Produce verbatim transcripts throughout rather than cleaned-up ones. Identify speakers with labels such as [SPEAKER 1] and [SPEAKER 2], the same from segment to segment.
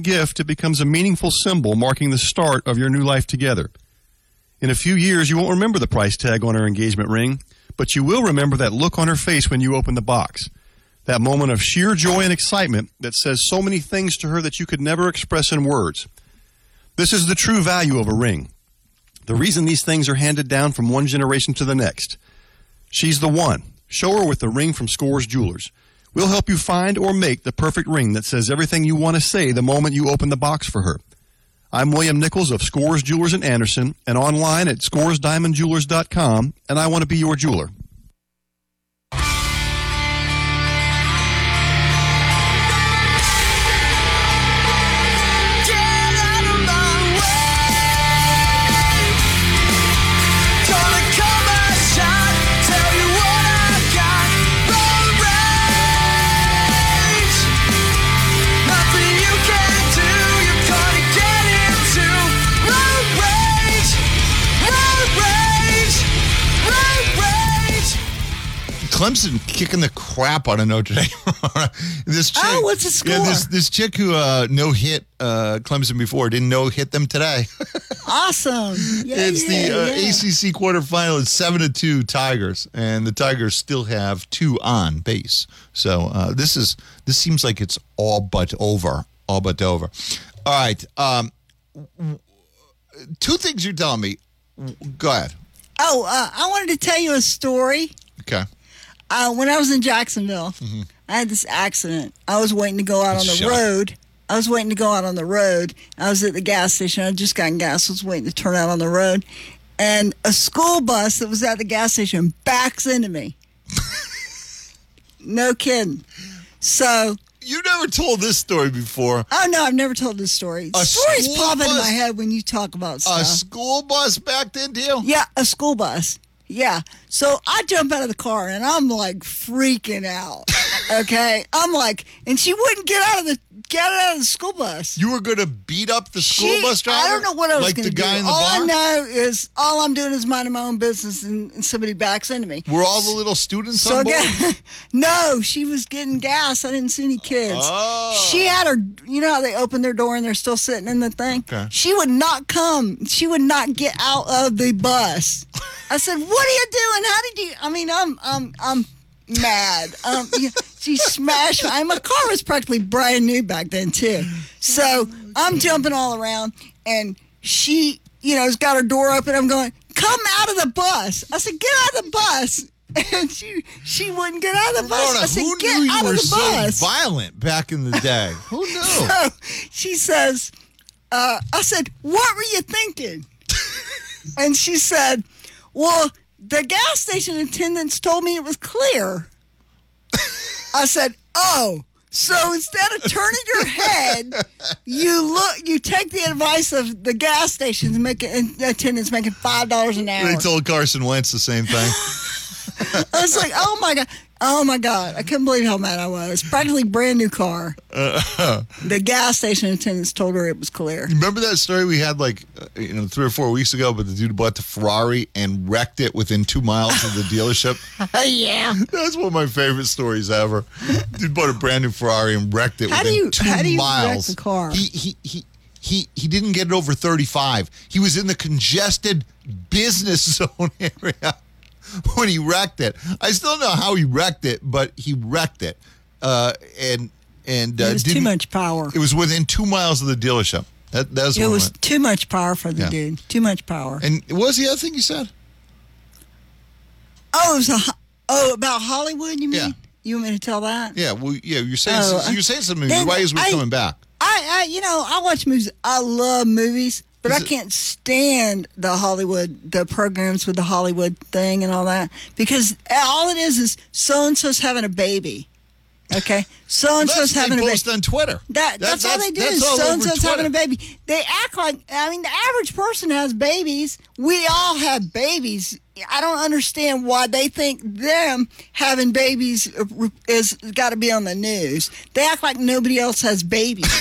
[SPEAKER 1] gift, it becomes a meaningful symbol marking the start of your new life together. In a few years, you won't remember the price tag on her engagement ring, but you will remember that look on her face when you open the box. That moment of sheer joy and excitement that says so many things to her that you could never express in words. This is the true value of a ring. The reason these things are handed down from one generation to the next. She's the one. Show her with the ring from Scores Jewelers. We'll help you find or make the perfect ring that says everything you want to say the moment you open the box for her. I'm William Nichols of Scores Jewelers in Anderson and online at scores diamond jewelers dot com, and I want to be your jeweler.
[SPEAKER 2] Clemson kicking the crap out of Notre Dame. this chick,
[SPEAKER 3] oh, what's the score?
[SPEAKER 2] Yeah, this, this chick who uh, no-hit uh, Clemson before didn't no-hit them today.
[SPEAKER 3] Awesome. Yeah,
[SPEAKER 2] it's
[SPEAKER 3] yeah,
[SPEAKER 2] the uh,
[SPEAKER 3] yeah.
[SPEAKER 2] A C C quarterfinal. It's seven to two Tigers, and the Tigers still have two on base. So uh, this is this seems like it's all but over. All but over. All right. Um, two things you're telling me. Go ahead.
[SPEAKER 3] Oh, uh, I wanted to tell you a story.
[SPEAKER 2] Okay.
[SPEAKER 3] Uh, when I was in Jacksonville, mm-hmm. I had this accident. I was waiting to go out on the
[SPEAKER 2] Shut
[SPEAKER 3] road. I was waiting to go out on the road. I was at the gas station. I had just gotten gas. I was waiting to turn out on the road. And a school bus that was at the gas station backs into me. No kidding. So...
[SPEAKER 2] You never told this story before.
[SPEAKER 3] Oh, no, I've never told this story.
[SPEAKER 2] A
[SPEAKER 3] Stories pop
[SPEAKER 2] bus,
[SPEAKER 3] into my head when you talk about stuff.
[SPEAKER 2] A school bus backed into you?
[SPEAKER 3] Yeah, a school bus. Yeah. So I jump out of the car and I'm like freaking out. Okay. I'm like, and she wouldn't get out of the get out of the school bus.
[SPEAKER 2] You were gonna beat up the school
[SPEAKER 3] She-
[SPEAKER 2] bus driver?
[SPEAKER 3] I don't know what I was
[SPEAKER 2] like
[SPEAKER 3] going to
[SPEAKER 2] the
[SPEAKER 3] do.
[SPEAKER 2] guy in the
[SPEAKER 3] all
[SPEAKER 2] bar?
[SPEAKER 3] I know is all I'm doing is minding my own business, and, and somebody backs into me.
[SPEAKER 2] Were all the little students
[SPEAKER 3] So
[SPEAKER 2] on board?
[SPEAKER 3] again, no, she was getting gas. I didn't see any kids.
[SPEAKER 2] Oh.
[SPEAKER 3] She had her, you know how they open their door and they're still sitting in the thing?
[SPEAKER 2] Okay.
[SPEAKER 3] She would not come. She would not get out of the bus. I said, "What are you doing? How did you?" I mean, I'm, I'm, I'm mad. Um, yeah, she smashed. I my car was practically brand new back then too. So I'm jumping all around, and she, you know, has got her door open. I'm going, "Come out of the bus!" I said, "Get out of the bus!" And she, she wouldn't get out of the bus.
[SPEAKER 2] Ramona,
[SPEAKER 3] I said,
[SPEAKER 2] who
[SPEAKER 3] "Get
[SPEAKER 2] knew you
[SPEAKER 3] out
[SPEAKER 2] were
[SPEAKER 3] of the
[SPEAKER 2] so
[SPEAKER 3] bus!"
[SPEAKER 2] violent back in the day? Who knew?
[SPEAKER 3] So she says, uh, I said, "What were you thinking?" And she said, "Well, the gas station attendants told me it was clear." I said, "Oh, so instead of turning your head, you look, you take the advice of the gas stations making attendants making five dollars an hour."
[SPEAKER 2] They told Carson Wentz the same thing.
[SPEAKER 3] I was like, "Oh my god, oh my god!" I couldn't believe how mad I was. Practically brand new car.
[SPEAKER 2] Uh,
[SPEAKER 3] The gas station attendants told her it was clear.
[SPEAKER 2] remember that story we had like uh, you know three or four weeks ago? But the dude bought the Ferrari and wrecked it within two miles of the dealership.
[SPEAKER 3] Oh yeah.
[SPEAKER 2] That's one of my favorite stories ever. Dude bought a brand new Ferrari and wrecked it
[SPEAKER 3] How do
[SPEAKER 2] within
[SPEAKER 3] you-
[SPEAKER 2] two
[SPEAKER 3] how do you wreck
[SPEAKER 2] miles.
[SPEAKER 3] the car?
[SPEAKER 2] He he he. He, he didn't get it over thirty-five. He was in the congested business zone area when he wrecked it. I still don't know how he wrecked it, but he wrecked it. Uh, and and uh,
[SPEAKER 3] It was too
[SPEAKER 2] didn't-
[SPEAKER 3] much power.
[SPEAKER 2] It was within two miles of the dealership. That that's
[SPEAKER 3] It
[SPEAKER 2] what
[SPEAKER 3] was
[SPEAKER 2] went.
[SPEAKER 3] too much power for the
[SPEAKER 2] Yeah.
[SPEAKER 3] dude. Too much power.
[SPEAKER 2] And what was the other thing you said?
[SPEAKER 3] Oh, it was a ho- oh about Hollywood. You mean?
[SPEAKER 2] Yeah.
[SPEAKER 3] You want me to tell that?
[SPEAKER 2] Yeah, well, yeah, you're saying
[SPEAKER 3] Oh,
[SPEAKER 2] you're saying something.
[SPEAKER 3] then
[SPEAKER 2] Why is we
[SPEAKER 3] I-
[SPEAKER 2] coming back?
[SPEAKER 3] I, I, you know, I watch movies. I love movies, but
[SPEAKER 2] Is
[SPEAKER 3] I
[SPEAKER 2] it-
[SPEAKER 3] can't stand the Hollywood, the programs with the Hollywood thing and all that, because all it is is so and so's having a baby. Okay, so and so's
[SPEAKER 2] That's what
[SPEAKER 3] having
[SPEAKER 2] they
[SPEAKER 3] a baby.
[SPEAKER 2] post on Twitter.
[SPEAKER 3] That, that's, all they do
[SPEAKER 2] that's
[SPEAKER 3] is
[SPEAKER 2] all
[SPEAKER 3] so and
[SPEAKER 2] over
[SPEAKER 3] so's having a
[SPEAKER 2] Twitter.
[SPEAKER 3] baby. They act like, I mean, the average person has babies. We all have babies. I don't understand why they think them having babies is got to be on the news. They act like nobody else has babies.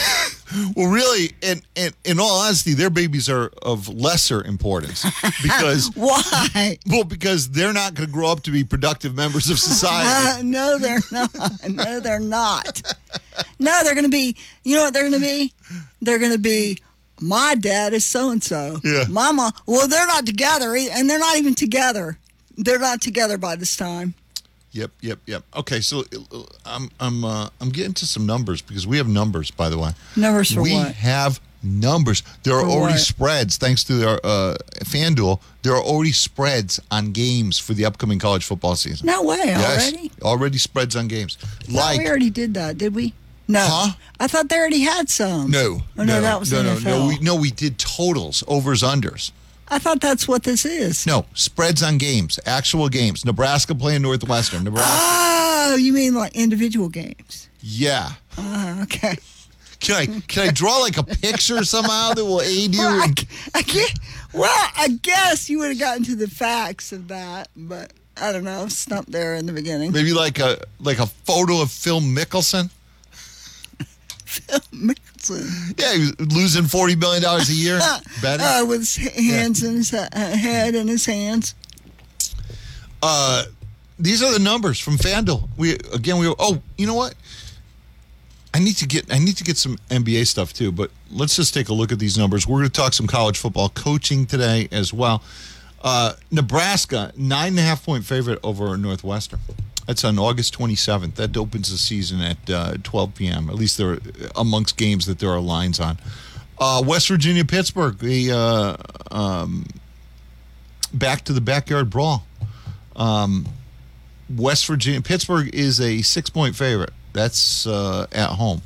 [SPEAKER 2] Well, really, and, and in all honesty, their babies are of lesser importance because
[SPEAKER 3] Why?
[SPEAKER 2] well, because they're not going to grow up to be productive members of society.
[SPEAKER 3] Uh, no, they're not. No, they're not. No, they're going to be, you know what they're going to be? They're going to be, my dad is so-and-so.
[SPEAKER 2] Yeah.
[SPEAKER 3] Mama, well, they're not together, e- and they're not even together. They're not together by this time.
[SPEAKER 2] Yep, yep, yep. Okay, so uh, I'm I'm uh, I'm getting to some numbers because we have numbers, by the way.
[SPEAKER 3] Numbers for
[SPEAKER 2] we
[SPEAKER 3] what?
[SPEAKER 2] have numbers. There are
[SPEAKER 3] For
[SPEAKER 2] already
[SPEAKER 3] what?
[SPEAKER 2] spreads thanks to our uh, FanDuel. There are already spreads on games for the upcoming college football season.
[SPEAKER 3] No way,
[SPEAKER 2] Yes,
[SPEAKER 3] already?
[SPEAKER 2] already spreads on games.
[SPEAKER 3] Thought
[SPEAKER 2] Like
[SPEAKER 3] we already did that, did we? No.
[SPEAKER 2] Huh?
[SPEAKER 3] I thought they already had some.
[SPEAKER 2] no,
[SPEAKER 3] Oh, no, that was
[SPEAKER 2] no,
[SPEAKER 3] N
[SPEAKER 2] no,
[SPEAKER 3] F L.
[SPEAKER 2] no. We no, we did totals, overs, unders.
[SPEAKER 3] I thought that's what this is.
[SPEAKER 2] No, spreads on games, actual games. Nebraska playing Northwestern. Nebraska.
[SPEAKER 3] Oh, you mean like individual games?
[SPEAKER 2] Yeah.
[SPEAKER 3] Oh, okay.
[SPEAKER 2] Can I can I draw like a picture somehow that will aid you?
[SPEAKER 3] Well, I,
[SPEAKER 2] in-
[SPEAKER 3] I can't, well, I guess you would have gotten to the facts of that, but I don't know. Stumped there in the beginning.
[SPEAKER 2] Maybe like a like a photo of Phil Mickelson.
[SPEAKER 3] Phil Mickelson.
[SPEAKER 2] Yeah, he was losing forty million dollars a year betting.
[SPEAKER 3] Uh, with his hands in his uh, head in his hands.
[SPEAKER 2] Uh, these are the numbers from FanDuel. We again we oh you know what? I need to get I need to get some N B A stuff too. But let's just take a look at these numbers. We're going to talk some college football coaching today as well. Uh, Nebraska nine and a half point favorite over Northwestern. That's on August twenty-seventh. That opens the season at uh, twelve p.m. At least there are amongst games that there are lines on. Uh, West Virginia, Pittsburgh, the uh, um, back to the backyard brawl. Um, West Virginia, Pittsburgh is a six-point favorite. That's uh, at home.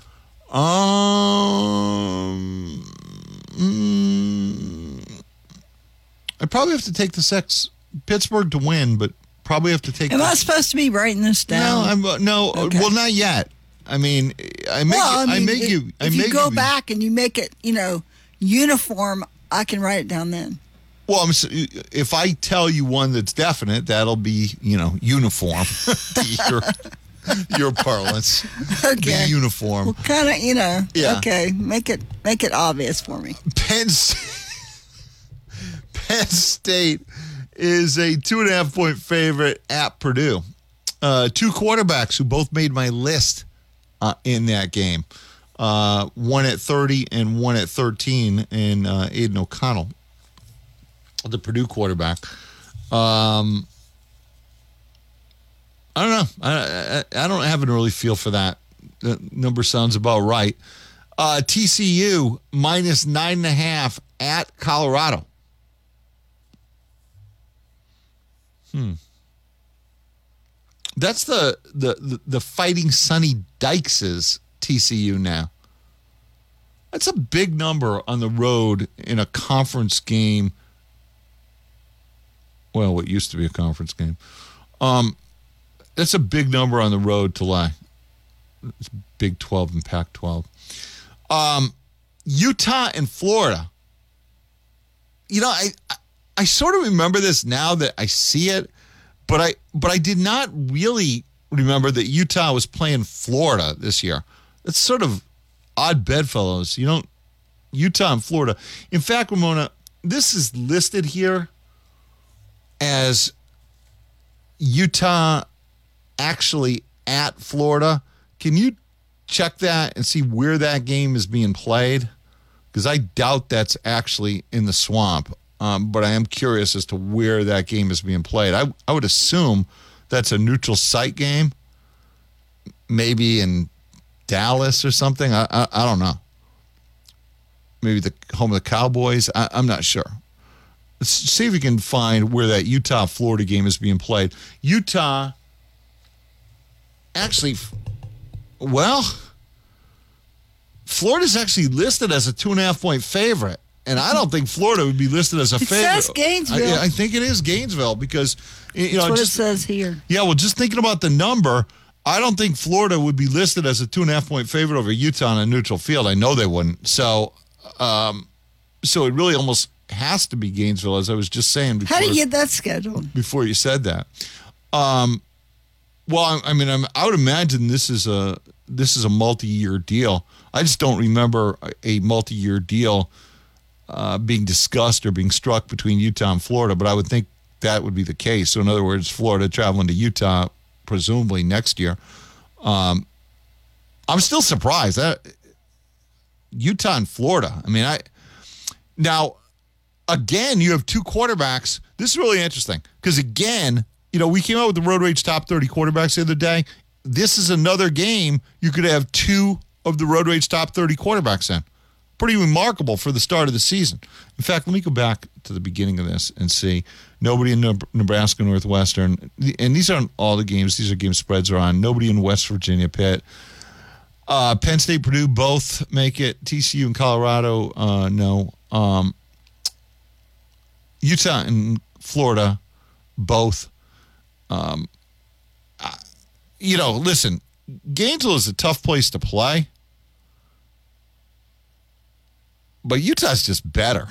[SPEAKER 2] Um, mm, I probably have to take the six Pittsburgh to win, but probably have to take.
[SPEAKER 3] Am
[SPEAKER 2] the,
[SPEAKER 3] I supposed to be writing this
[SPEAKER 2] no,
[SPEAKER 3] down?
[SPEAKER 2] I'm uh, no. uh,
[SPEAKER 3] Okay.
[SPEAKER 2] Well, not yet. I mean, I make.
[SPEAKER 3] well, I,
[SPEAKER 2] I,
[SPEAKER 3] mean,
[SPEAKER 2] make
[SPEAKER 3] if,
[SPEAKER 2] you. I
[SPEAKER 3] if
[SPEAKER 2] make
[SPEAKER 3] you go
[SPEAKER 2] you,
[SPEAKER 3] back and you make it, you know, uniform, I can write it down then.
[SPEAKER 2] Well, I'm, s- if I tell you one that's definite, that'll be you know uniform. your your parlance.
[SPEAKER 3] Okay.
[SPEAKER 2] Be uniform.
[SPEAKER 3] Well, kind of, you know.
[SPEAKER 2] Yeah.
[SPEAKER 3] Okay, make it make it obvious for me.
[SPEAKER 2] Penn State, Penn State is a two and a half point favorite at Purdue. Uh, two quarterbacks who both made my list uh, in that game. Uh, one at thirty and one at thirteen in uh, Aiden O'Connell, the Purdue quarterback. Um, I don't know. I, I, I don't have an early feel for that. The number sounds about right. Uh, T C U minus nine and a half at Colorado. Hmm. That's the the the, the Fighting Sonny Dykes' T C U now. That's a big number on the road in a conference game. Well, what used to be a conference game. Um, that's a big number on the road to lie. It's Big twelve and Pac twelve. Um, Utah and Florida. You know, I, I I sort of remember this now that I see it, but I but I did not really remember that Utah was playing Florida this year. It's sort of odd bedfellows. You don't Utah and Florida. In fact, Ramona, this is listed here as Utah actually at Florida. Can you check that and see where that game is being played? Because I doubt that's actually in the Swamp. Um, but I am curious as to where that game is being played. I, I would assume that's a neutral site game, maybe in Dallas or something. I I, I don't know. Maybe the home of the Cowboys. I, I'm not sure. Let's see if we can find where that Utah-Florida game is being played. Utah, actually, well, Florida's actually listed as a two and a half point favorite. And I don't think Florida would be listed as a
[SPEAKER 3] It
[SPEAKER 2] favorite.
[SPEAKER 3] says Gainesville.
[SPEAKER 2] I, I think it is Gainesville because, you know,
[SPEAKER 3] That's what
[SPEAKER 2] just,
[SPEAKER 3] it says here.
[SPEAKER 2] yeah, well, just thinking about the number, I don't think Florida would be listed as a two and a half point favorite over Utah on a neutral field. I know they wouldn't. So, um, so it really almost has to be Gainesville, as I was just saying before.
[SPEAKER 3] How do you get that scheduled?
[SPEAKER 2] Before you said that, um, well, I, I mean, I'm, I would imagine this is a this is a multi-year deal. I just don't remember a, a multi-year deal uh, being discussed or being struck between Utah and Florida, but I would think that would be the case. So in other words, Florida traveling to Utah presumably next year. Um, I'm still surprised that Utah and Florida. I mean, I now again you have two quarterbacks. This is really interesting because again, you know, we came out with the Road Rage top thirty quarterbacks the other day. This is another game you could have two of the Road Rage top thirty quarterbacks in. Pretty remarkable for the start of the season. In fact, let me go back to the beginning of this and see. Nobody in Nebraska Northwestern, and these aren't all the games. These are game spreads are on. Nobody in West Virginia, Pitt. Uh, Penn State, Purdue, both make it. T C U and Colorado, uh, no. Um, Utah and Florida, both. Um, you know, listen, Gainesville is a tough place to play, but Utah's just better.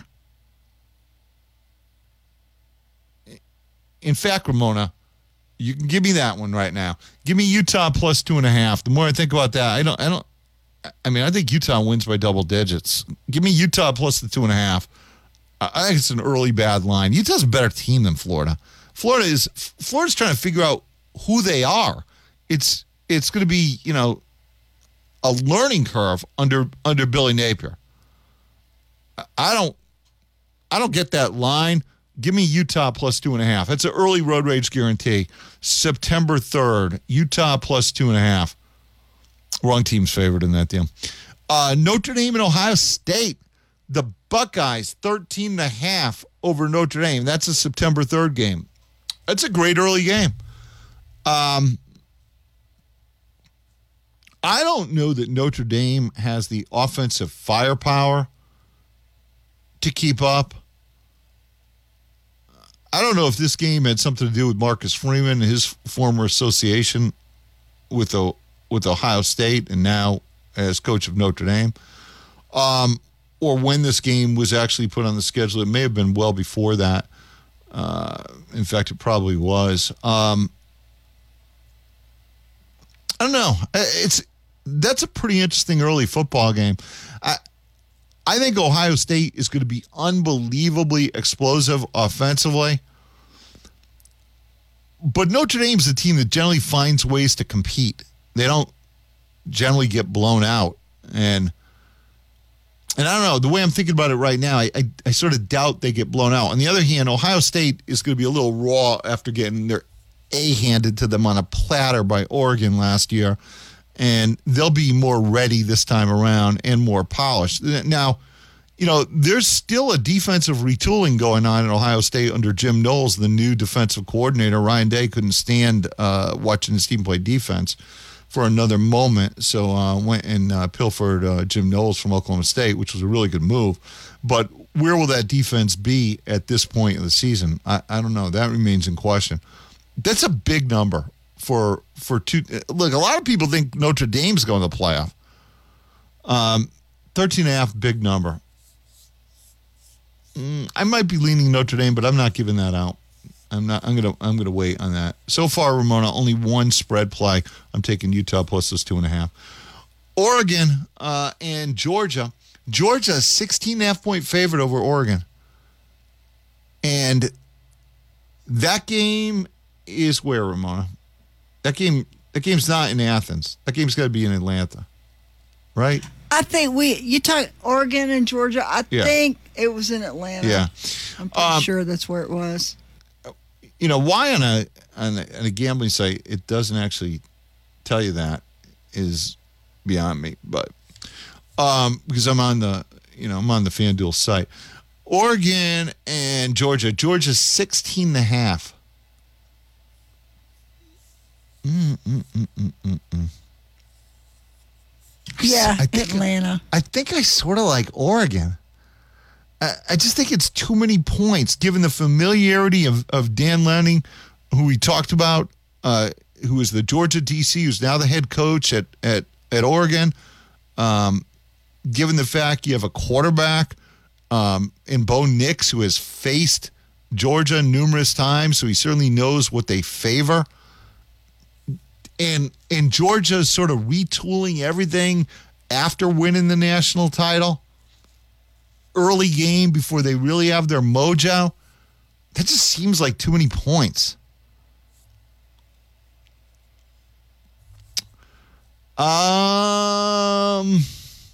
[SPEAKER 2] In fact, Ramona, you can give me that one right now. Give me Utah plus two and a half. The more I think about that, I don't, I don't, I mean, I think Utah wins by double digits. Give me Utah plus the two and a half. I think it's an early bad line. Utah's a better team than Florida. Florida is, Florida's trying to figure out who they are. It's, it's going to be, you know, a learning curve under, under Billy Napier. I don't, I don't get that line. Give me Utah plus two and a half. That's an early Road Rage guarantee. September third, Utah plus two and a half. Wrong team's favored in that deal. Uh, Notre Dame and Ohio State. The Buckeyes, thirteen and a half over Notre Dame. That's a September third game. That's a great early game. Um, I don't know that Notre Dame has the offensive firepower to keep up. I don't know if this game had something to do with Marcus Freeman, his former association with the, with Ohio State, and now as coach of Notre Dame, um, or when this game was actually put on the schedule. It may have been well before that. Uh, in fact, it probably was. Um, I don't know. It's that's a pretty interesting early football game. I, I think Ohio State is going to be unbelievably explosive offensively. But Notre Dame's a team that generally finds ways to compete. They don't generally get blown out. And and I don't know, the way I'm thinking about it right now, I, I, I sort of doubt they get blown out. On the other hand, Ohio State is going to be a little raw after getting their A handed to them on a platter by Oregon last year. And they'll be more ready this time around and more polished. Now, you know, there's still a defensive retooling going on in Ohio State under Jim Knowles, the new defensive coordinator. Ryan Day couldn't stand uh, watching his team play defense for another moment, so uh, went and uh, pilfered uh, Jim Knowles from Oklahoma State, which was a really good move. But where will that defense be at this point in the season? I, I don't know. That remains in question. That's a big number. For for two, look, a lot of people think Notre Dame's going to the playoff. Um, thirteen and a half, big number. Mm, I might be leaning Notre Dame, but I'm not giving that out. I'm not. I'm gonna. I'm gonna wait on that. So far, Ramona, only one spread play. I'm taking Utah plus those two and a half. Oregon uh, and Georgia. Georgia, sixteen and a half point favorite over Oregon, and that game is where, Ramona. That game, that game's not in Athens. That game's got to be in Atlanta, right?
[SPEAKER 3] I think we, you talk Oregon and Georgia, I
[SPEAKER 2] Yeah.
[SPEAKER 3] think it was in Atlanta.
[SPEAKER 2] Yeah.
[SPEAKER 3] I'm pretty
[SPEAKER 2] Um,
[SPEAKER 3] sure that's where it was.
[SPEAKER 2] You know, why on a, on a on a gambling site it doesn't actually tell you that is beyond me. But um, because I'm on the, you know, I'm on the FanDuel site. Oregon and Georgia. Georgia's sixteen and a half. Mm, mm, mm, mm, mm, mm.
[SPEAKER 3] Yeah,
[SPEAKER 2] I think,
[SPEAKER 3] Atlanta.
[SPEAKER 2] I think I sort of like Oregon. I, I just think it's too many points, given the familiarity of, of Dan Lanning, who we talked about, uh, who is the Georgia D C, who's now the head coach at, at, at Oregon. Um, given the fact you have a quarterback um, in Bo Nix, who has faced Georgia numerous times, so he certainly knows what they favor. and and Georgia's sort of retooling everything after winning the national title. Early game before they really have their mojo. That just seems like too many points. Um,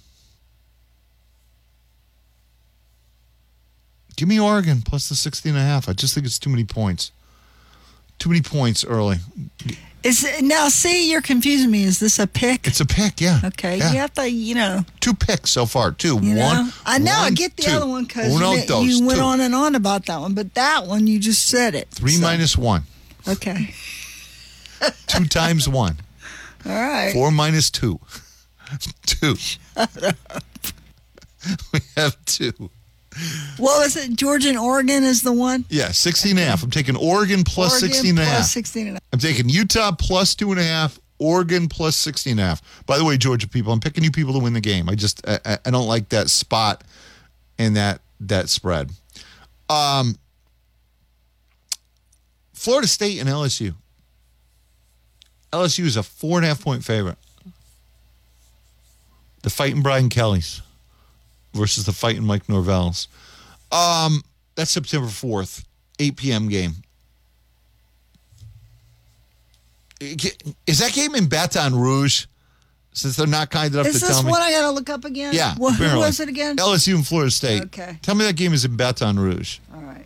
[SPEAKER 2] give me Oregon plus the sixteen and a half. I just think it's too many points. Too many points early.
[SPEAKER 3] Is it, now, see, you're confusing me. Is this a pick?
[SPEAKER 2] It's a pick, yeah.
[SPEAKER 3] Okay,
[SPEAKER 2] yeah.
[SPEAKER 3] you have to, you know.
[SPEAKER 2] Two picks so far, two.
[SPEAKER 3] You know?
[SPEAKER 2] One.
[SPEAKER 3] I know,
[SPEAKER 2] one,
[SPEAKER 3] I get the
[SPEAKER 2] two.
[SPEAKER 3] other one because
[SPEAKER 2] Uno,
[SPEAKER 3] you,
[SPEAKER 2] dos,
[SPEAKER 3] you went
[SPEAKER 2] two.
[SPEAKER 3] on and on about that one, but that one, you just said it.
[SPEAKER 2] Three
[SPEAKER 3] so.
[SPEAKER 2] minus one.
[SPEAKER 3] Okay.
[SPEAKER 2] Two times one.
[SPEAKER 3] All right.
[SPEAKER 2] Four minus two. Two.
[SPEAKER 3] Shut up.
[SPEAKER 2] We have two.
[SPEAKER 3] What was it? Georgia and Oregon is the one?
[SPEAKER 2] Yeah, sixteen and a half. I'm taking Oregon plus
[SPEAKER 3] Oregon
[SPEAKER 2] sixteen and a half.
[SPEAKER 3] plus sixteen and a half.
[SPEAKER 2] I'm taking Utah plus two and a half, Oregon plus sixteen and a half. By the way, Georgia people, I'm picking you people to win the game. I just, I, I don't like that spot and that, that spread. Um, Florida State and L S U. L S U is a four and a half point favorite. The fighting Brian Kelly's versus the fighting Mike Norvell's. Um, that's September fourth, eight p.m. game. Is that game in Baton Rouge? Since they're not kind enough
[SPEAKER 3] Is
[SPEAKER 2] to
[SPEAKER 3] this
[SPEAKER 2] tell me.
[SPEAKER 3] one I got to look up again?
[SPEAKER 2] Yeah.
[SPEAKER 3] Well, who
[SPEAKER 2] apparently.
[SPEAKER 3] was it again?
[SPEAKER 2] L S U and Florida State.
[SPEAKER 3] Okay.
[SPEAKER 2] Tell me that game is in Baton Rouge.
[SPEAKER 3] All right.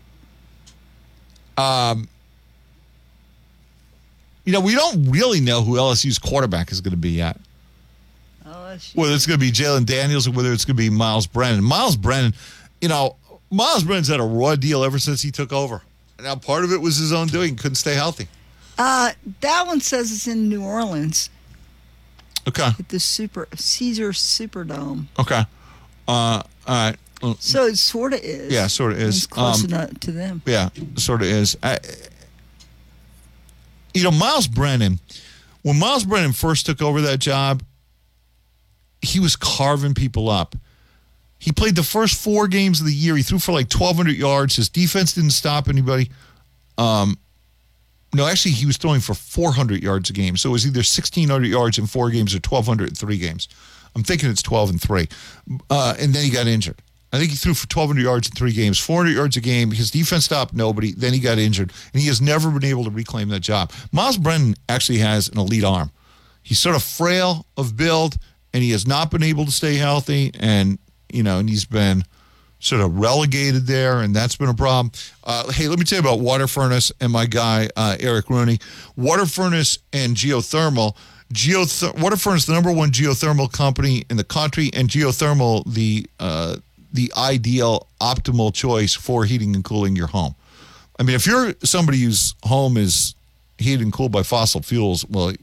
[SPEAKER 2] Um, you know, we don't really know who L S U's quarterback is going to be yet.
[SPEAKER 3] L S U.
[SPEAKER 2] Whether it's going to be Jalen Daniels or whether it's going to be Miles Brennan. Miles Brennan, you know, Miles Brennan's had a raw deal ever since he took over. Now, part of it was his own doing. Couldn't stay healthy.
[SPEAKER 3] Uh, that one says it's in New Orleans
[SPEAKER 2] Okay.
[SPEAKER 3] at the Super Caesar Superdome.
[SPEAKER 2] Okay. Uh, all right. Well,
[SPEAKER 3] So it sort of is.
[SPEAKER 2] Yeah, sort of is.
[SPEAKER 3] It's close
[SPEAKER 2] Um,
[SPEAKER 3] enough to them.
[SPEAKER 2] Yeah, sort of is. I, you know, Miles Brennan, when Miles Brennan first took over that job, he was carving people up. He played the first four games of the year. He threw for like twelve hundred yards. His defense didn't stop anybody. Um, no, actually, he was throwing for four hundred yards a game. So it was either sixteen hundred yards in four games or twelve hundred in three games. I'm thinking it's twelve and three. Uh, and then he got injured. I think he threw for twelve hundred yards in three games, four hundred yards a game. His defense stopped nobody. Then he got injured, and he has never been able to reclaim that job. Miles Brennan actually has an elite arm. He's sort of frail of build, and he has not been able to stay healthy, and, you know, and he's been sort of relegated there, and that's been a problem. Uh, hey, let me tell you about Water Furnace and my guy, uh, Eric Rooney. Water Furnace and Geothermal. Geoth- Water Furnace, the number one geothermal company in the country, and Geothermal, the uh, the ideal, optimal choice for heating and cooling your home. I mean, if you're somebody whose home is heated and cooled by fossil fuels, well,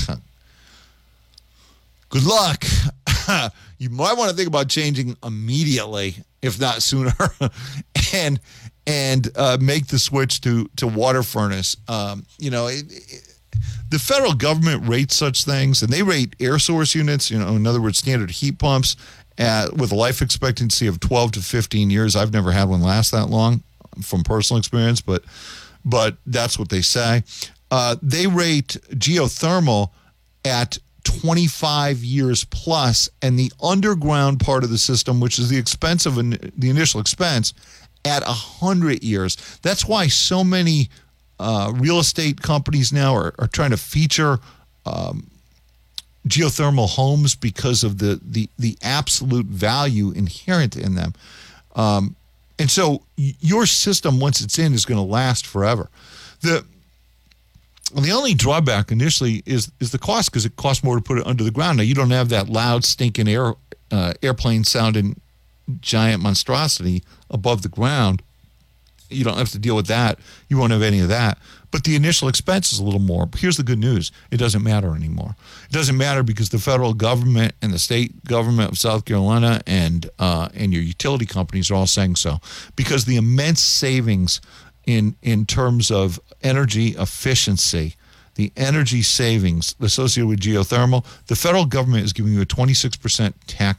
[SPEAKER 2] good luck. You might want to think about changing immediately, if not sooner, and and uh, make the switch to to Water Furnace. Um, you know, it, it, the federal government rates such things, and they rate air source units. You know, in other words, standard heat pumps at, with a life expectancy of twelve to fifteen years. I've never had one last that long, from personal experience, but but that's what they say. Uh, they rate geothermal at twenty-five years plus, and the underground part of the system, which is the expense of an, the initial expense, at one hundred years. That's why so many uh, real estate companies now are, are trying to feature um, geothermal homes because of the, the, the absolute value inherent in them. Um, and so y- your system, once it's in, is going to last forever. The The only drawback initially is is the cost, because it costs more to put it under the ground. Now, you don't have that loud, stinking air uh, airplane sounding giant monstrosity above the ground. You don't have to deal with that. You won't have any of that. But the initial expense is a little more. Here's the good news. It doesn't matter anymore. It doesn't matter because the federal government and the state government of South Carolina and uh, and your utility companies are all saying so. Because the immense savings in in terms of energy efficiency, the energy savings associated with geothermal, the federal government is giving you a twenty-six percent tax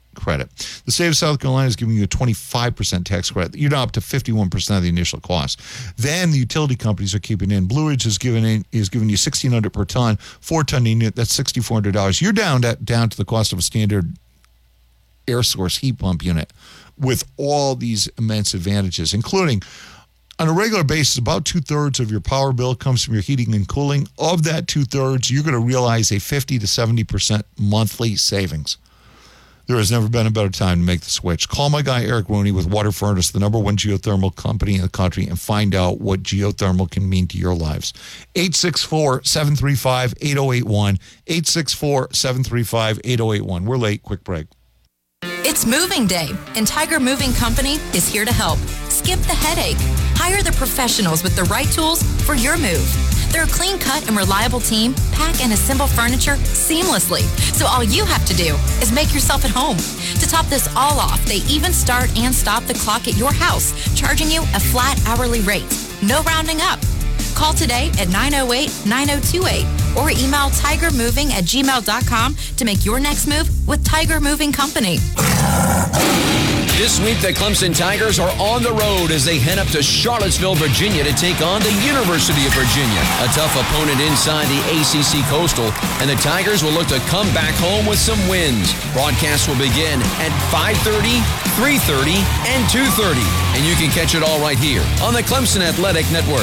[SPEAKER 2] credit. The state of South Carolina is giving you a twenty-five percent tax credit. You're now up to fifty-one percent of the initial cost. Then the utility companies are keeping in. Blue Ridge is giving in, is giving you sixteen hundred dollars per ton, four ton unit, that's six thousand four hundred dollars. You're down to, down to the cost of a standard air source heat pump unit with all these immense advantages, including on a regular basis, about two-thirds of your power bill comes from your heating and cooling. Of that two-thirds, you're going to realize a fifty to seventy percent monthly savings. There has never been a better time to make the switch. Call my guy Eric Rooney with Water Furnace, the number one geothermal company in the country, and find out what geothermal can mean to your lives. eight six four, seven three five, eight zero eight one. eight six four, seven three five, eight zero eight one. We're late. Quick break.
[SPEAKER 4] It's moving day, and Tiger Moving Company is here to help. Skip the headache. Hire the professionals with the right tools for your move. They're a clean-cut and reliable team, pack and assemble furniture seamlessly. So all you have to do is make yourself at home. To top this all off, they even start and stop the clock at your house, charging you a flat hourly rate. No rounding up. Call today at nine oh eight, nine oh two eight or email tiger moving at gmail dot com to make your next move with Tiger Moving Company.
[SPEAKER 5] This week, the Clemson Tigers are on the road as they head up to Charlottesville, Virginia to take on the University of Virginia, a tough opponent inside the A C C Coastal, and the Tigers will look to come back home with some wins. Broadcasts will begin at five thirty, three thirty, and two thirty, and you can catch it all right here on the Clemson Athletic Network.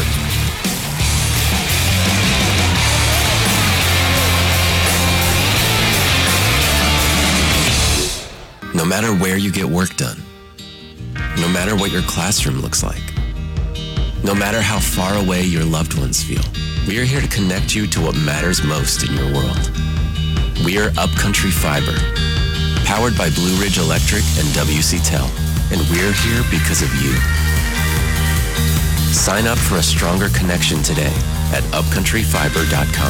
[SPEAKER 6] No matter where you get work done, no matter what your classroom looks like, no matter how far away your loved ones feel, we are here to connect you to what matters most in your world. We are Upcountry Fiber, powered by Blue Ridge Electric and W C Tel, and we're here because of you. Sign up for a stronger connection today at upcountry fiber dot com.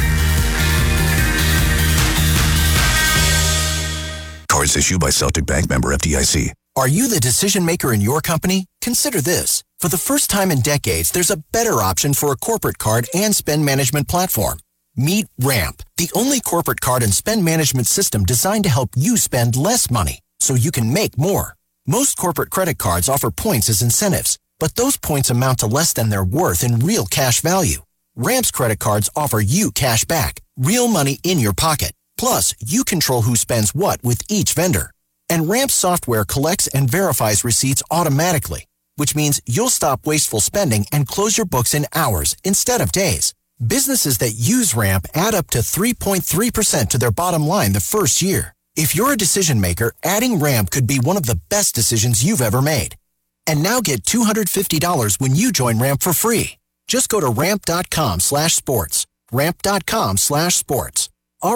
[SPEAKER 7] Cards issued by Celtic Bank, member F D I C.
[SPEAKER 8] Are you the decision maker in your company? Consider this. For the first time in decades, there's a better option for a corporate card and spend management platform. Meet Ramp, the only corporate card and spend management system designed to help you spend less money so you can make more. Most corporate credit cards offer points as incentives, but those points amount to less than their worth in real cash value. Ramp's credit cards offer you cash back, real money in your pocket. Plus, you control who spends what with each vendor. And Ramp software collects and verifies receipts automatically, which means you'll stop wasteful spending and close your books in hours instead of days. Businesses that use Ramp add up to three point three percent to their bottom line the first year. If you're a decision maker, adding Ramp could be one of the best decisions you've ever made. And now get two hundred fifty dollars when you join Ramp for free. Just go to ramp.com slash sports. Ramp.com slash sports.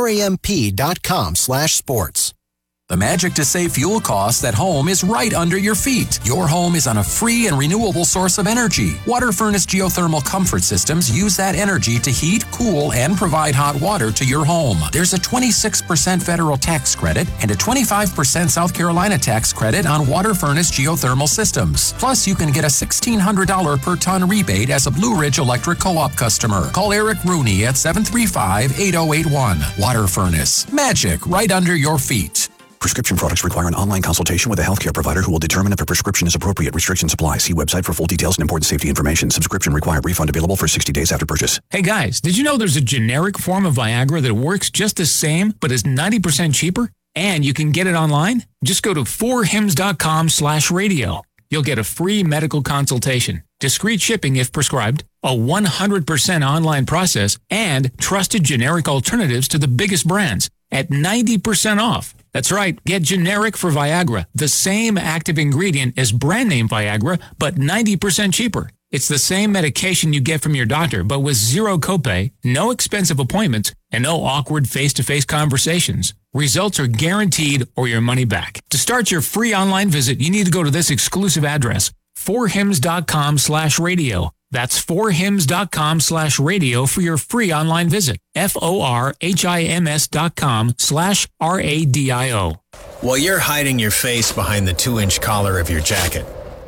[SPEAKER 8] ramp.com slash sports.
[SPEAKER 9] The magic to save fuel costs at home is right under your feet. Your home is on a free and renewable source of energy. Water Furnace geothermal comfort systems use that energy to heat, cool, and provide hot water to your home. There's a twenty-six percent federal tax credit and a twenty-five percent South Carolina tax credit on Water Furnace geothermal systems. Plus, you can get a sixteen hundred dollars per ton rebate as a Blue Ridge Electric Co-op customer. Call Eric Rooney at seven three five, eight zero eight one. Water Furnace. Magic right under your feet.
[SPEAKER 7] Prescription products require an online consultation with a healthcare provider who will determine if a prescription is appropriate. Restrictions apply. See website for full details and important safety information. Subscription required. Refund available for sixty days after purchase.
[SPEAKER 10] Hey guys, did you know there's a generic form of Viagra that works just the same but is ninety percent cheaper? And you can get it online? Just go to four hims dot com slash radio. You'll get a free medical consultation, discreet shipping if prescribed, a one hundred percent online process, and trusted generic alternatives to the biggest brands at ninety percent off. That's right, get generic for Viagra, the same active ingredient as brand name Viagra, but ninety percent cheaper. It's the same medication you get from your doctor, but with zero copay, no expensive appointments, and no awkward face-to-face conversations. Results are guaranteed or your money back. To start your free online visit, you need to go to this exclusive address, four hims dot com slash radio. That's four hims dot com slash radio for your free online visit. F O R H I M S dot com slash R A D I O.
[SPEAKER 11] While you're hiding your face behind the two-inch collar of your jacket,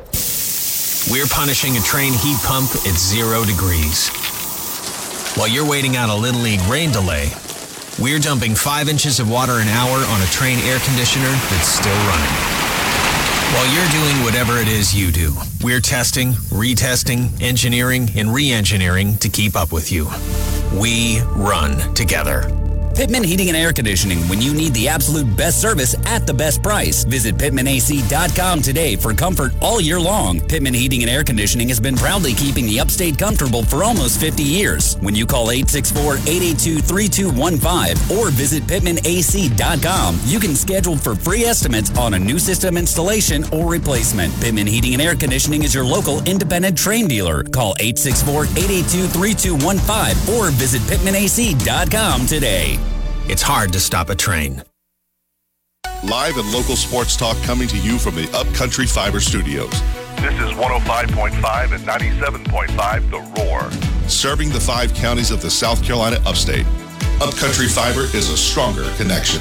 [SPEAKER 11] we're punishing a train heat pump at zero degrees. While you're waiting out a Little League rain delay, We're dumping five inches of water an hour on a Trane air conditioner that's still running. While you're doing whatever it is you do, we're testing, retesting, engineering, and re-engineering to keep up with you. We run together.
[SPEAKER 12] Pittman Heating and Air Conditioning, when you need the absolute best service at the best price. Visit Pittman A C dot com today for comfort all year long. Pittman Heating and Air Conditioning has been proudly keeping the upstate comfortable for almost fifty years. When you call eight six four, eight eight two, three two one five or visit Pittman A C dot com, you can schedule for free estimates on a new system installation or replacement. Pittman Heating and Air Conditioning is your local independent Trane dealer. Call eight six four, eight eight two, three two one five or visit Pittman A C dot com today.
[SPEAKER 11] It's hard to stop a Trane.
[SPEAKER 13] Live and local sports talk coming to you from the Upcountry Fiber Studios.
[SPEAKER 14] This is one oh five point five and ninety-seven point five The Roar.
[SPEAKER 13] Serving the five counties of the South Carolina upstate. Upcountry Fiber is a stronger connection.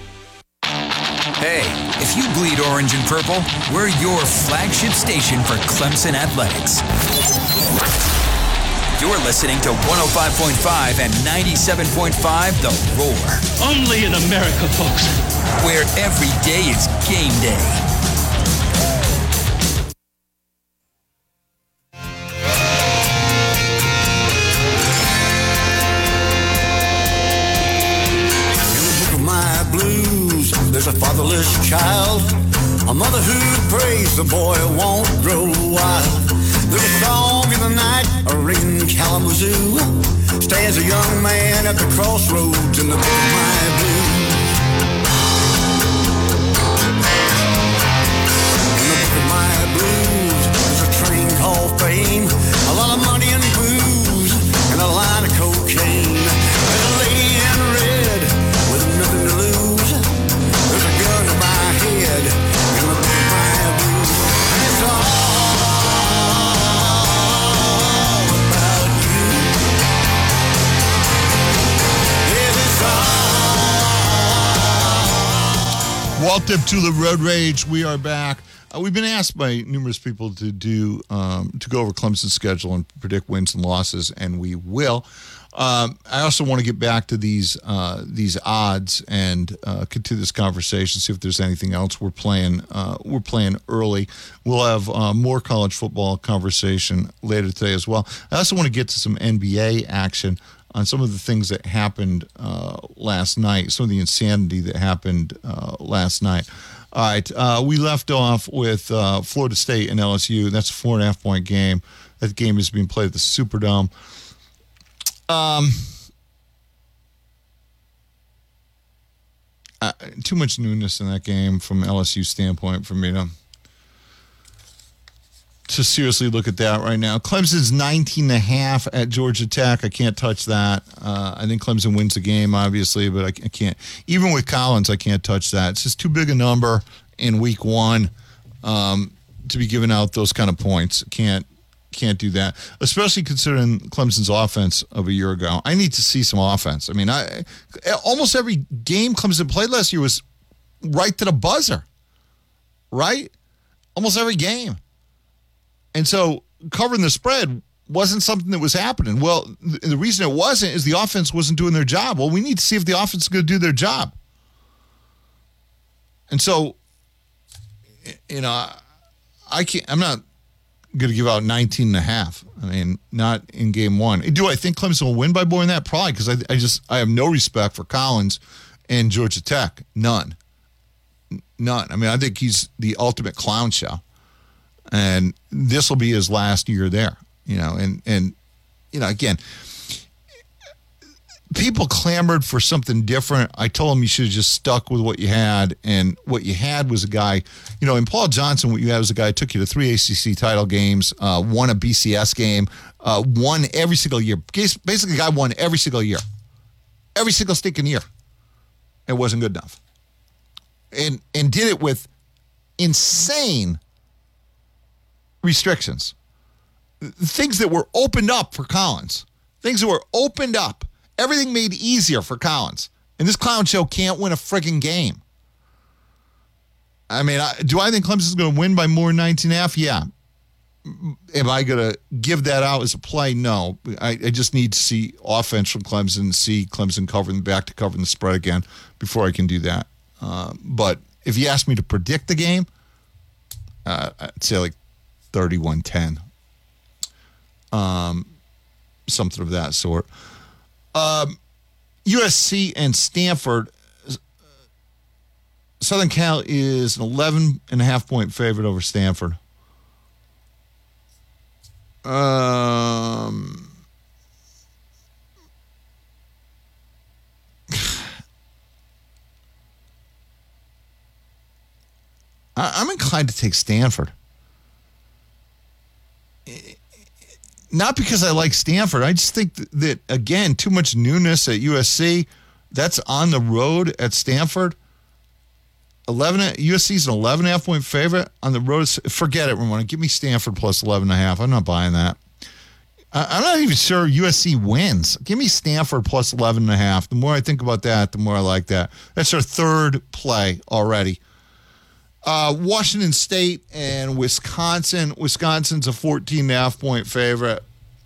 [SPEAKER 9] Hey, if you bleed orange and purple, we're your flagship station for Clemson athletics. You're listening to one oh five point five and ninety-seven point five The Roar.
[SPEAKER 15] Only in America, folks.
[SPEAKER 9] Where every day is game day.
[SPEAKER 16] In the book of my blues, there's a fatherless child, a mother who prays the boy won't grow wild. There's a song in the night, a ringing Kalamazoo, stands a young man at the crossroads in the book of my blues. In the book of my blues, there's a train called fame, a lot of money and booze, and a line of cocaine. There's a lady in red with nothing to lose. There's a gun to my head in the book of my blues. And it's all
[SPEAKER 2] Walked up to the Road Rage. We are back. Uh, we've been asked by numerous people to do um, to go over Clemson's schedule and predict wins and losses, and we will. Um, I also want to get back to these uh, these odds and uh, continue this conversation. See if there's anything else we're playing. Uh, we're playing early. We'll have uh, more college football conversation later today as well. I also want to get to some N B A action on some of the things that happened uh, last night, some of the insanity that happened uh, last night. All right, uh, we left off with uh, Florida State and L S U. That's a four and a half point game. That game is being played at the Superdome. Um, uh, too much newness in that game from L S U standpoint for me to to seriously look at that right now. Clemson's nineteen and a half at Georgia Tech. I can't touch that. Uh, I think Clemson wins the game, obviously, but I, I can't. Even with Collins, I can't touch that. It's just too big a number in week one um, to be giving out those kind of points. Can't can't do that, especially considering Clemson's offense of a year ago. I need to see some offense. I mean, I almost every game Clemson played last year was right to the buzzer, right? Almost every game. And so covering the spread wasn't something that was happening. Well, th- the reason it wasn't is the offense wasn't doing their job. Well, we need to see if the offense is going to do their job. And so, you know, I, I can't, I'm not going to give out nineteen and a half. I mean, not in game one. Do I think Clemson will win by more than that? Probably, because I, I just, I have no respect for Collins and Georgia Tech. None. None. I mean, I think he's the ultimate clown show. And this will be his last year there, you know, and, and, you know, again, people clamored for something different. I told them you should have just stuck with what you had. And what you had was a guy, you know, in Paul Johnson, what you had was a guy who took you to three A C C title games, uh, won a B C S game, uh, won every single year. Basically, the guy won every single year, every single stinking year. It wasn't good enough. And, and did it with insane restrictions, things that were opened up for Collins, things that were opened up, everything made easier for Collins. And this clown show can't win a frigging game. I mean, I, do I think Clemson's going to win by more than nineteen and a half? Yeah. am I going to give that out as a play? No. I, I just need to see offense from Clemson, see Clemson covering back to covering the spread again before I can do that. Uh, but if you ask me to predict the game, uh, I'd say like thirty-one ten. Um, something of that sort. Um, U S C and Stanford. Southern Cal is an eleven and a half point favorite over Stanford. Um, I, I'm inclined to take Stanford. Not because I like Stanford. I just think that, that, again, too much newness at U S C. That's on the road at Stanford. eleven U S C's an eleven and a half point favorite on the road. Forget it, Ramona. Give me Stanford plus eleven and a half. I'm not buying that. I'm not even sure U S C wins. Give me Stanford plus eleven and a half. The more I think about that, the more I like that. That's our third play already. Uh, Washington State and Wisconsin. Wisconsin's a fourteen and a half point favorite.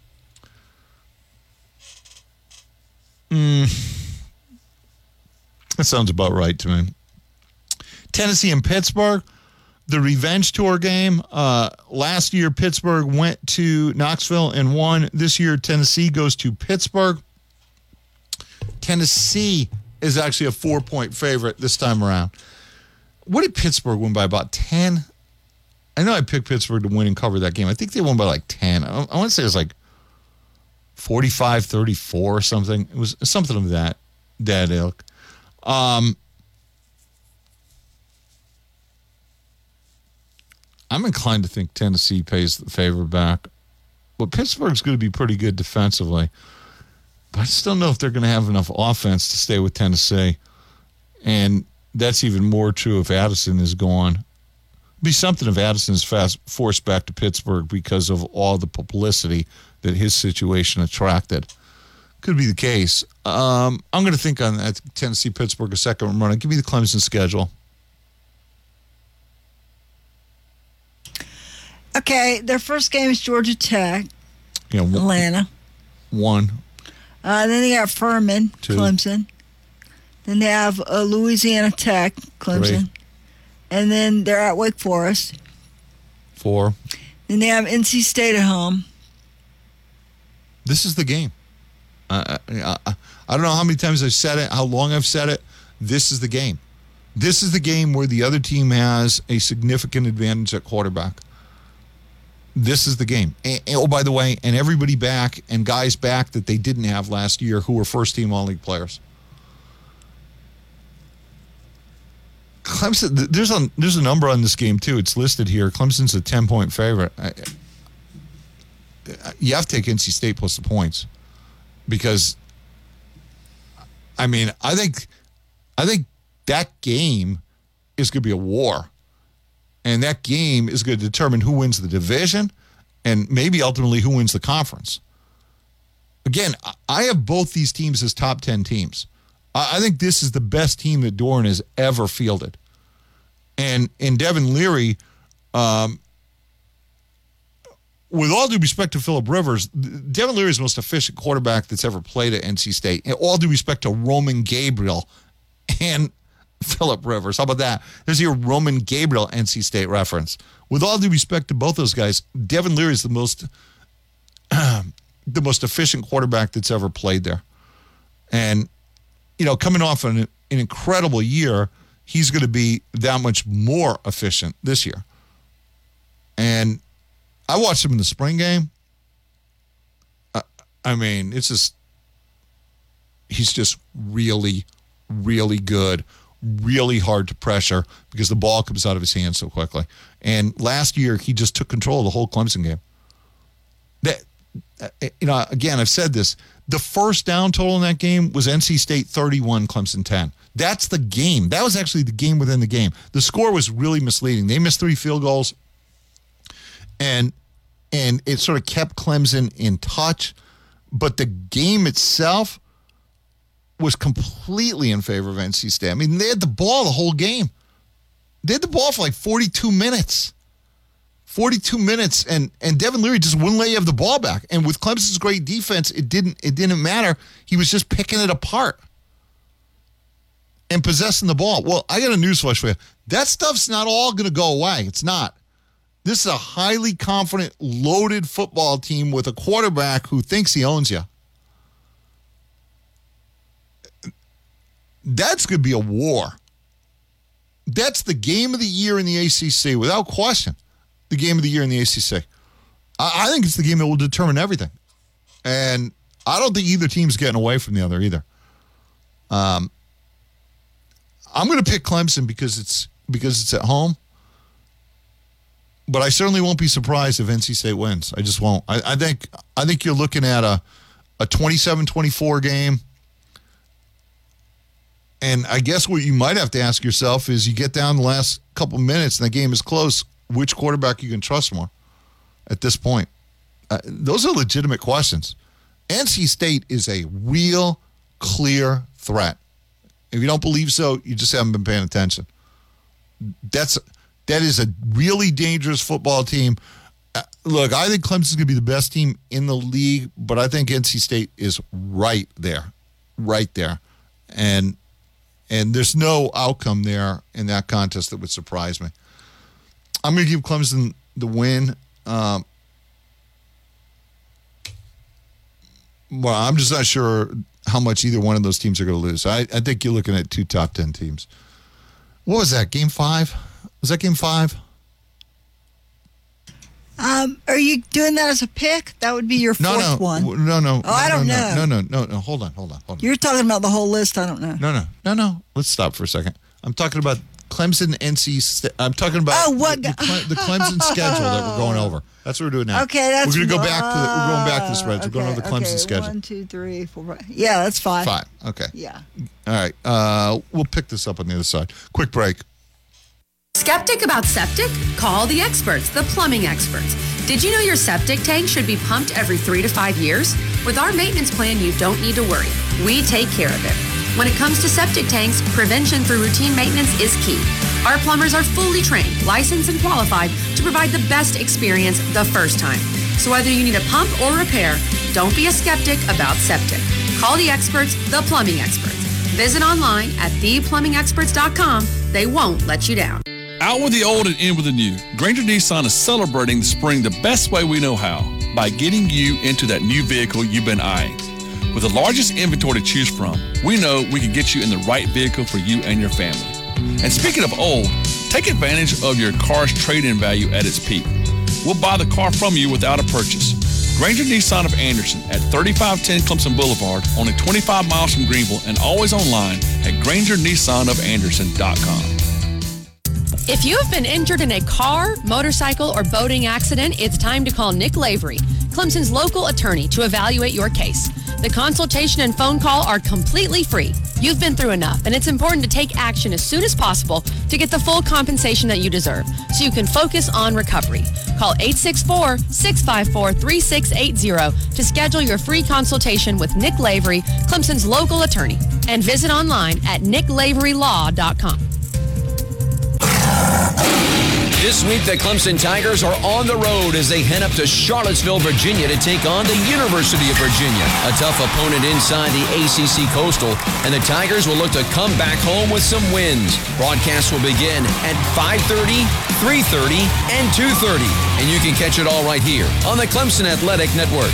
[SPEAKER 2] Mm. That sounds about right to me. Tennessee and Pittsburgh, the revenge tour game. Uh, last year, Pittsburgh went to Knoxville and won. This year, Tennessee goes to Pittsburgh. Tennessee is actually a four-point favorite this time around. What did Pittsburgh win by? About ten? I know I picked Pittsburgh to win and cover that game. I think they won by like ten. I, I want to say it was like forty-five thirty-four or something. It was something of that, that ilk. Um, I'm inclined to think Tennessee pays the favor back. But Pittsburgh's going to be pretty good defensively. But I just don't know if they're going to have enough offense to stay with Tennessee. And that's even more true if Addison is gone. It'd be something if Addison is fast forced back to Pittsburgh because of all the publicity that his situation attracted. Could be the case. Um, I'm going to think on that Tennessee-Pittsburgh a second run. Give me the Clemson schedule.
[SPEAKER 3] Okay, their first game is Georgia Tech,
[SPEAKER 2] Yeah, one,
[SPEAKER 3] Atlanta.
[SPEAKER 2] One.
[SPEAKER 3] Uh, then they got Furman,
[SPEAKER 2] Two.
[SPEAKER 3] Clemson. Then they have uh, Louisiana Tech, Clemson.
[SPEAKER 2] Three.
[SPEAKER 3] And then they're at Wake Forest.
[SPEAKER 2] Four.
[SPEAKER 3] Then they have N C State at home.
[SPEAKER 2] This is the game. Uh, I, I, I don't know how many times I've said it, how long I've said it. This is the game. This is the game where the other team has a significant advantage at quarterback. This is the game. And, and, oh, by the way, and everybody back and guys back that they didn't have last year who were first-team all-league players. Clemson, there's a, there's a number on this game, too. It's listed here. Clemson's a ten-point favorite. I, you have to take N C State plus the points because, I mean, I think, I think that game is going to be a war. And that game is going to determine who wins the division and maybe ultimately who wins the conference. Again, I have both these teams as top ten teams. I think this is the best team that Doran has ever fielded. And in Devin Leary, um, with all due respect to Phillip Rivers, Devin Leary is the most efficient quarterback that's ever played at N C State. And all due respect to Roman Gabriel and Phillip Rivers. How about that? There's your Roman Gabriel N C State reference. With all due respect to both those guys, Devin Leary is the most uh, the most efficient quarterback that's ever played there. And, you know, coming off an, an incredible year, he's going to be that much more efficient this year. And I watched him in the spring game. I, I mean, it's just, he's just really, really good. Really hard to pressure because the ball comes out of his hands so quickly. And last year, he just took control of the whole Clemson game. That, you know, again, I've said this. The first down total in that game was N C State thirty-one, Clemson ten. That's the game. That was actually the game within the game. The score was really misleading. They missed three field goals, and and it sort of kept Clemson in touch. But the game itself was completely in favor of N C State. I mean, they had the ball the whole game. They had the ball for like forty-two minutes. forty-two minutes, and, and Devin Leary just wouldn't let you have the ball back. And with Clemson's great defense, it didn't it didn't matter. He was just picking it apart and possessing the ball. Well, I got a newsflash for you. That stuff's not all going to go away. It's not. This is a highly confident, loaded football team with a quarterback who thinks he owns you. That's going to be a war. That's the game of the year in the A C C, without question. The game of the year in the A C C. I, I think it's the game that will determine everything. And I don't think either team's getting away from the other either. Um, I'm going to pick Clemson because it's because it's at home. But I certainly won't be surprised if N C State wins. I just won't. I, I think I think you're looking at a a twenty-seven twenty-four game. And I guess what you might have to ask yourself is you get down the last couple minutes and the game is close, which quarterback you can trust more at this point? Uh, those are legitimate questions. N C State is a real, clear threat. If you don't believe so, you just haven't been paying attention. That's that is a really dangerous football team. Uh, look, I think Clemson's going to be the best team in the league, but I think N C State is right there, right there. And And there's no outcome there in that contest that would surprise me. I'm going to give Clemson the win. Um, well, I'm just not sure how much either one of those teams are going to lose. I, I think you're looking at two top ten teams. What was that, game five? Was that game five?
[SPEAKER 3] Um, are you doing that as a pick? That would be your fourth
[SPEAKER 2] no, no,
[SPEAKER 3] one.
[SPEAKER 2] No, no.
[SPEAKER 3] Oh, I don't
[SPEAKER 2] no,
[SPEAKER 3] know.
[SPEAKER 2] No, no, no, no. Hold on, hold on, hold on.
[SPEAKER 3] You're talking about the whole list. I don't know.
[SPEAKER 2] No, no, no, no. Let's stop for a second. I'm talking about Clemson, N C State. I'm talking about
[SPEAKER 3] oh, what?
[SPEAKER 2] The, the, Cle- the Clemson schedule that we're going over. That's what we're doing now.
[SPEAKER 3] Okay, that's
[SPEAKER 2] we're going to go back to the, we're going back to the spreads.
[SPEAKER 3] Okay,
[SPEAKER 2] we're going over the Clemson
[SPEAKER 3] okay.
[SPEAKER 2] schedule.
[SPEAKER 3] One, two, three, four, five. Yeah, that's five.
[SPEAKER 2] Five. Okay.
[SPEAKER 3] Yeah.
[SPEAKER 2] All right. Uh, we'll pick this up on the other side. Quick break.
[SPEAKER 15] Skeptic about septic? Call the experts, the plumbing experts. Did you know your septic tank should be pumped every three to five years? With our maintenance plan, you don't need to worry. We take care of it. When it comes to septic tanks, prevention through routine maintenance is key. Our plumbers are fully trained, licensed, and qualified to provide the best experience the first time. So whether you need a pump or repair, don't be a skeptic about septic. Call the experts, the plumbing experts. Visit online at the plumbing experts dot com. They won't let you down.
[SPEAKER 17] Out with the old and in with the new. Granger Nissan is celebrating the spring the best way we know how, by getting you into that new vehicle you've been eyeing. With the largest inventory to choose from, we know we can get you in the right vehicle for you and your family. And speaking of old, take advantage of your car's trade-in value at its peak. We'll buy the car from you without a purchase. Granger Nissan of Anderson at thirty-five ten Clemson Boulevard, only twenty-five miles from Greenville, and always online at Granger Nissan of Anderson dot com.
[SPEAKER 15] If you have been injured in a car, motorcycle, or boating accident, it's time to call Nick Lavery, Clemson's local attorney, to evaluate your case. The consultation and phone call are completely free. You've been through enough, and it's important to take action as soon as possible to get the full compensation that you deserve, so you can focus on recovery. Call eight six four, six five four, three six eight zero to schedule your free consultation with Nick Lavery, Clemson's local attorney, and visit online at nick lavery law dot com.
[SPEAKER 5] This week, the Clemson Tigers are on the road as they head up to Charlottesville, Virginia to take on the University of Virginia, a tough opponent inside the A C C Coastal, and the Tigers will look to come back home with some wins. Broadcast will begin at five thirty, three thirty, and two thirty, and you can catch it all right here on the Clemson Athletic Network.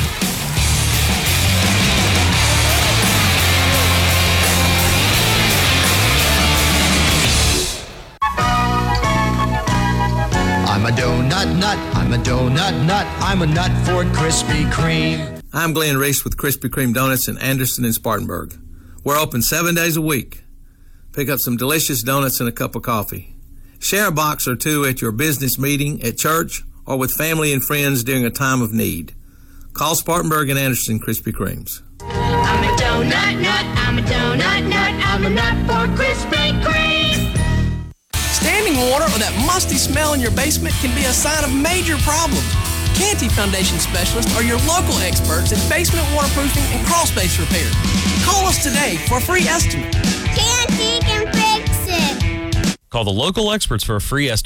[SPEAKER 18] I'm a donut nut, I'm a donut nut, I'm a nut for Krispy Kreme.
[SPEAKER 19] I'm Glenn Reese with Krispy Kreme Donuts in Anderson and Spartanburg. We're open seven days a week. Pick up some delicious donuts and a cup of coffee. Share a box or two at your business meeting, at church, or with family and friends during a time of need. Call Spartanburg and Anderson Krispy Kremes.
[SPEAKER 16] I'm a donut nut, I'm a donut nut, I'm a nut for Krispy Kreme.
[SPEAKER 20] Standing water or that musty smell in your basement can be a sign of major problems. Canty Foundation Specialists are your local experts in basement waterproofing and crawl space repair. Call us today for a free estimate.
[SPEAKER 21] Canty can fix it.
[SPEAKER 22] Call the local experts for a free estimate.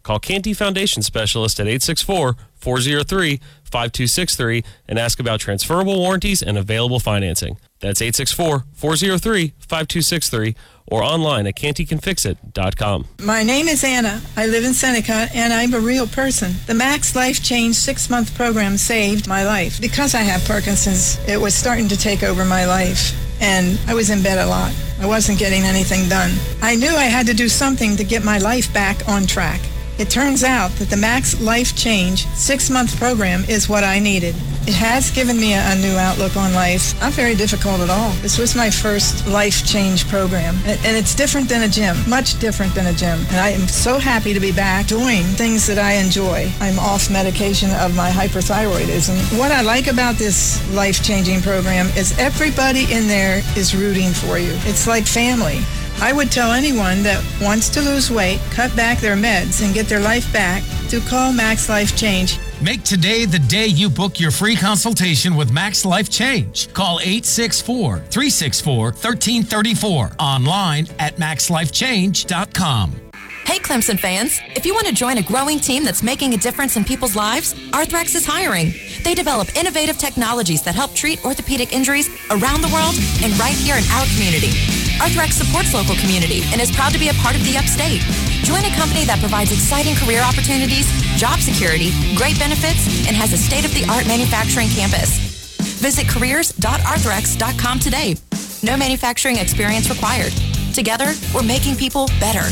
[SPEAKER 21] Call Canty Foundation Specialist at eight six four, four oh three, five two six three and ask about transferable warranties and available financing. That's eight six four, four oh three, five two six three or online at canty can fix it dot com.
[SPEAKER 22] My name is Anna. I live in Seneca, and I'm a real person. The Max Life Change six-month program saved my life. Because I have Parkinson's, it was starting to take over my life, and I was in bed a lot. I wasn't getting anything done. I knew I had to do something to get my life back on track. It turns out that the Max Life Change six-month program is what I needed. It has given me a, a new outlook on life. Not very difficult at all. This was my first life change program. And, and it's different than a gym, much different than a gym. And I am so happy to be back doing things that I enjoy. I'm off medication of my hyperthyroidism. What I like about this life-changing program is everybody in there is rooting for you. It's like family. I would tell anyone that wants to lose weight, cut back their meds, and get their life back to call Max Life Change.
[SPEAKER 23] Make today the day you book your free consultation with Max Life Change. Call eight six four, three six four, one three three four. Online at max life change dot com.
[SPEAKER 4] Hey, Clemson fans, if you want to join a growing team that's making a difference in people's lives, Arthrex is hiring. They develop innovative technologies that help treat orthopedic injuries around the world and right here in our community. Arthrex supports local community and is proud to be a part of the upstate. Join a company that provides exciting career opportunities, job security, great benefits, and has a state-of-the-art manufacturing campus. Visit careers dot arthrex dot com today. No manufacturing experience required. Together, we're making people better.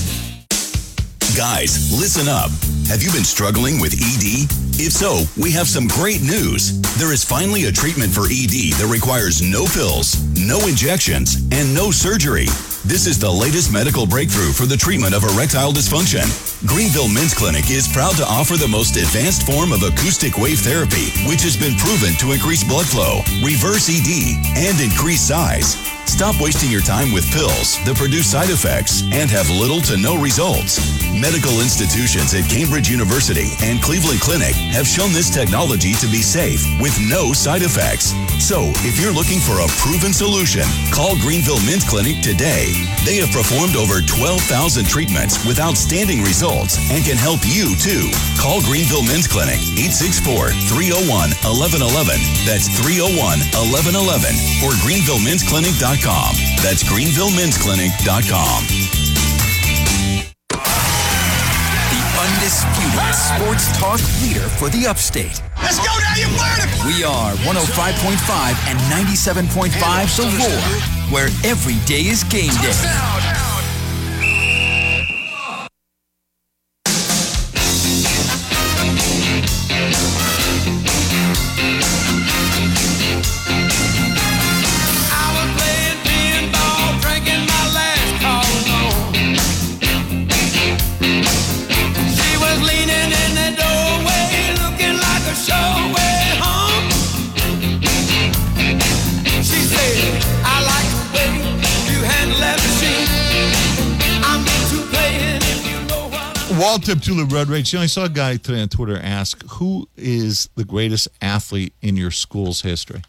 [SPEAKER 24] Guys, listen up. Have you been struggling with E D? If so, we have some great news. There is finally a treatment for E D that requires no pills, no injections, and no surgery. This is the latest medical breakthrough for the treatment of erectile dysfunction. Greenville Men's Clinic is proud to offer the most advanced form of acoustic wave therapy, which has been proven to increase blood flow, reverse E D, and increase size. Stop wasting your time with pills that produce side effects and have little to no results. Medical institutions at Cambridge University and Cleveland Clinic have shown this technology to be safe with no side effects. So, if you're looking for a proven solution, call Greenville Men's Clinic today. They have performed over twelve thousand treatments with outstanding results and can help you too. Call Greenville Men's Clinic, eight six four, three oh one, one one one one. That's three oh one, one one one one or greenville men's clinic dot com. That's greenville men's clinic dot com.
[SPEAKER 25] The undisputed sports talk leader for the upstate.
[SPEAKER 16] Let's go down your Florida!
[SPEAKER 25] We are one oh five point five and ninety-seven point five The Roar, where every day is game day.
[SPEAKER 2] Walter Tula Road Rage. You know, I saw a guy today on Twitter ask, who is the greatest athlete in your school's history?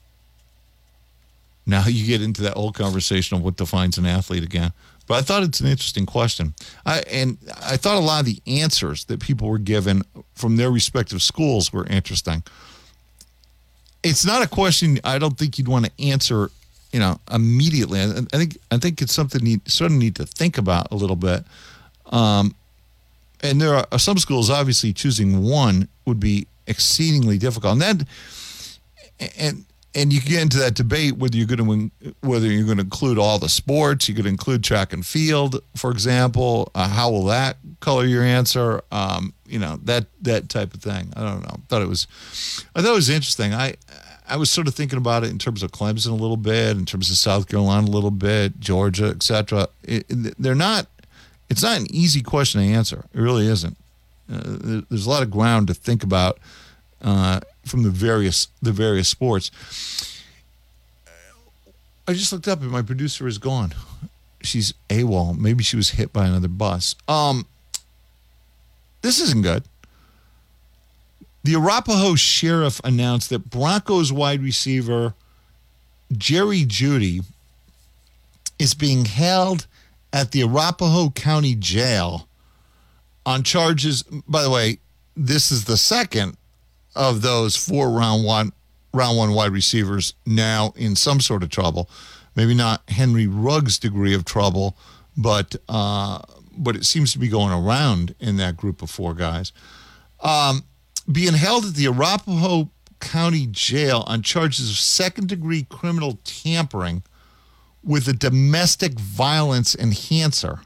[SPEAKER 2] Now you get into that old conversation of what defines an athlete again. But I thought it's an interesting question. I, and I thought a lot of the answers that people were given from their respective schools were interesting. It's not a question I don't think you'd want to answer, you know, immediately. I, I think I think it's something you sort of need to think about a little bit. Um, and there are some schools, obviously, choosing one would be exceedingly difficult. And then, and and you get into that debate whether you're going to whether you're going to include all the sports. You could include track and field, for example. Uh, how will that color your answer? Um, you know, that that type of thing. I don't know. I thought it was, I thought it was interesting. I I was sort of thinking about it in terms of Clemson a little bit, in terms of South Carolina a little bit, Georgia, et cetera. It, they're not. It's not an easy question to answer. It really isn't. Uh, there's a lot of ground to think about uh, from the various the various sports. I just looked up and my producer is gone. She's AWOL. Maybe she was hit by another bus. Um, this isn't good. The Arapahoe Sheriff announced that Broncos wide receiver Jerry Jeudy is being held at the Arapahoe County Jail on charges. By the way, this is the second of those four round one round one wide receivers now in some sort of trouble. Maybe not Henry Ruggs' degree of trouble, but uh, but it seems to be going around in that group of four guys. Um, being held at the Arapahoe County Jail on charges of second-degree criminal tampering with a domestic violence enhancer,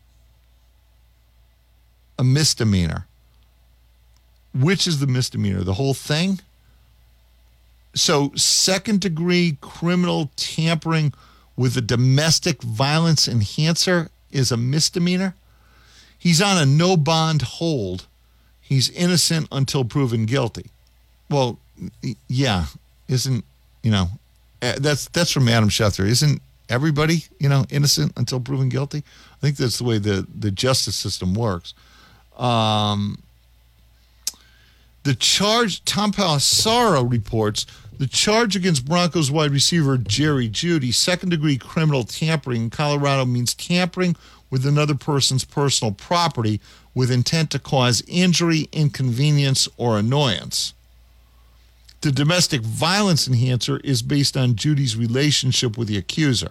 [SPEAKER 2] a misdemeanor. Which is the misdemeanor? The whole thing? So second-degree criminal tampering with a domestic violence enhancer is a misdemeanor? He's on a no-bond hold. He's innocent until proven guilty. Well, yeah, isn't, you know, that's that's from Adam Schefter. Isn't everybody, you know, innocent until proven guilty? I think that's the way the, the justice system works. Um, the charge, Tom Palisaro reports, the charge against Broncos wide receiver Jerry Jeudy, second-degree criminal tampering in Colorado means tampering with another person's personal property with intent to cause injury, inconvenience, or annoyance. The domestic violence enhancer is based on Judy's relationship with the accuser.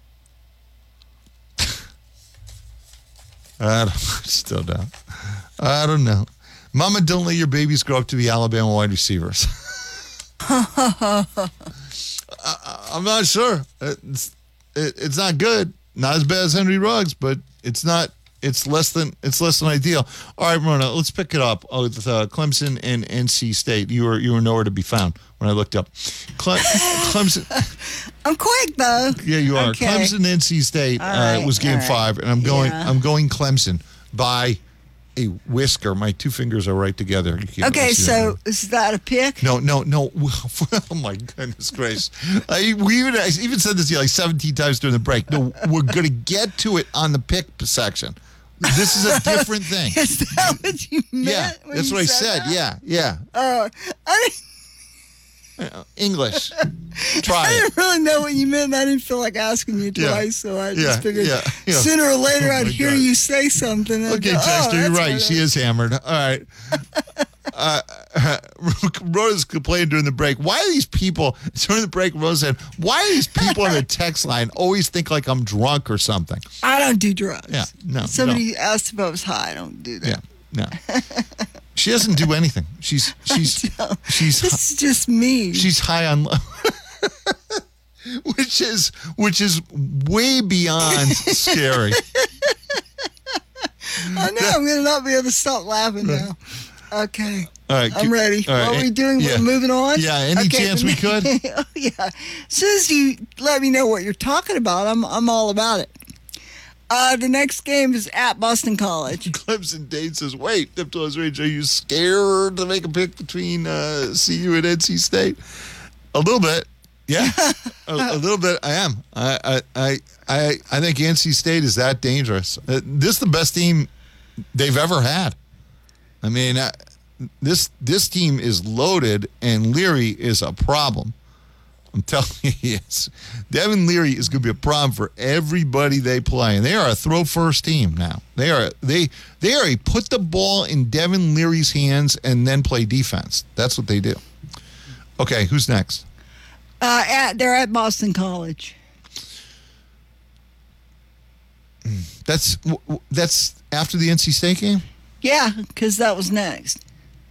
[SPEAKER 2] I don't, still don't. I don't know. Mama, don't let your babies grow up to be Alabama wide receivers. I, I'm not sure. It's, it, it's not good. Not as bad as Henry Ruggs, but it's not. It's less than it's less than ideal. All right, Myrna, let's pick it up with uh, Clemson and N C State. You were you were nowhere to be found when I looked up. Cle- Clemson.
[SPEAKER 3] I'm quick though.
[SPEAKER 2] Yeah, you are.
[SPEAKER 3] Okay.
[SPEAKER 2] Clemson, N C State
[SPEAKER 3] All
[SPEAKER 2] uh,
[SPEAKER 3] right,
[SPEAKER 2] was game
[SPEAKER 3] all right.
[SPEAKER 2] five, and I'm going.
[SPEAKER 3] Yeah.
[SPEAKER 2] I'm going Clemson by a whisker. My two fingers are right together. You can't
[SPEAKER 3] Okay,
[SPEAKER 2] really see
[SPEAKER 3] so
[SPEAKER 2] that.
[SPEAKER 3] is that a pick?
[SPEAKER 2] No, no, no. Oh, my goodness gracious. I, we even, I even said this to you like seventeen times during the break. No, we're going to get to it on the pick section. This is a different thing.
[SPEAKER 3] Is that what you meant?
[SPEAKER 2] Yeah,
[SPEAKER 3] when
[SPEAKER 2] that's
[SPEAKER 3] you
[SPEAKER 2] what I
[SPEAKER 3] said
[SPEAKER 2] said.
[SPEAKER 3] that?
[SPEAKER 2] Yeah, yeah.
[SPEAKER 3] Uh, I,
[SPEAKER 2] Uh, English.
[SPEAKER 3] I
[SPEAKER 2] Try it.
[SPEAKER 3] didn't really know what you meant. And I didn't feel like asking you
[SPEAKER 2] Yeah.
[SPEAKER 3] twice, so I
[SPEAKER 2] Yeah,
[SPEAKER 3] just figured
[SPEAKER 2] yeah, yeah.
[SPEAKER 3] sooner or later
[SPEAKER 2] Oh,
[SPEAKER 3] I'd
[SPEAKER 2] my
[SPEAKER 3] hear
[SPEAKER 2] God.
[SPEAKER 3] you say something. And I'd
[SPEAKER 2] Okay,
[SPEAKER 3] go,
[SPEAKER 2] Chester,
[SPEAKER 3] oh,
[SPEAKER 2] you're
[SPEAKER 3] that's
[SPEAKER 2] right.
[SPEAKER 3] what
[SPEAKER 2] She
[SPEAKER 3] I-
[SPEAKER 2] is hammered. All right. Uh, Rose complained during the break. Why are these people, during the break, Rose said, why do these people on the text line always think like I'm drunk or something?
[SPEAKER 3] I don't do drugs.
[SPEAKER 2] Yeah, no.
[SPEAKER 3] Somebody
[SPEAKER 2] no.
[SPEAKER 3] asked if I was high. I don't do that.
[SPEAKER 2] Yeah, no. She doesn't do anything. She's, she's, she's,
[SPEAKER 3] This is just me.
[SPEAKER 2] she's high on love. Which is, which is way beyond scary.
[SPEAKER 3] I know. I'm going to not be able to stop laughing now. Okay.
[SPEAKER 2] All right,
[SPEAKER 3] I'm
[SPEAKER 2] keep-
[SPEAKER 3] ready.
[SPEAKER 2] all right,
[SPEAKER 3] What are we doing?
[SPEAKER 2] yeah.
[SPEAKER 3] We're moving on?
[SPEAKER 2] Yeah, any
[SPEAKER 3] Okay,
[SPEAKER 2] chance
[SPEAKER 3] the
[SPEAKER 2] we
[SPEAKER 3] ne-
[SPEAKER 2] could?
[SPEAKER 3] oh, yeah. As soon as you let me know what you're talking about, I'm I'm all about it. Uh, the next game is at Boston College.
[SPEAKER 2] Clemson Dane says, wait, Tiptoes Rage, are you scared to make a pick between uh, C U and N C State? A little bit. Yeah, a, a little bit. I am. I, I, I, I, I think N C State is that dangerous. Uh, this is the best team they've ever had. I mean, uh, this this team is loaded, and Leary is a problem. I'm telling you, yes. Devin Leary is going to be a problem for everybody they play, and they are a throw first team now. They are they they are a put the ball in Devin Leary's hands and then play defense. That's what they do. Okay, who's next?
[SPEAKER 3] Uh, at they're at Boston College.
[SPEAKER 2] That's that's after the N C State game?
[SPEAKER 3] Yeah, because that was next.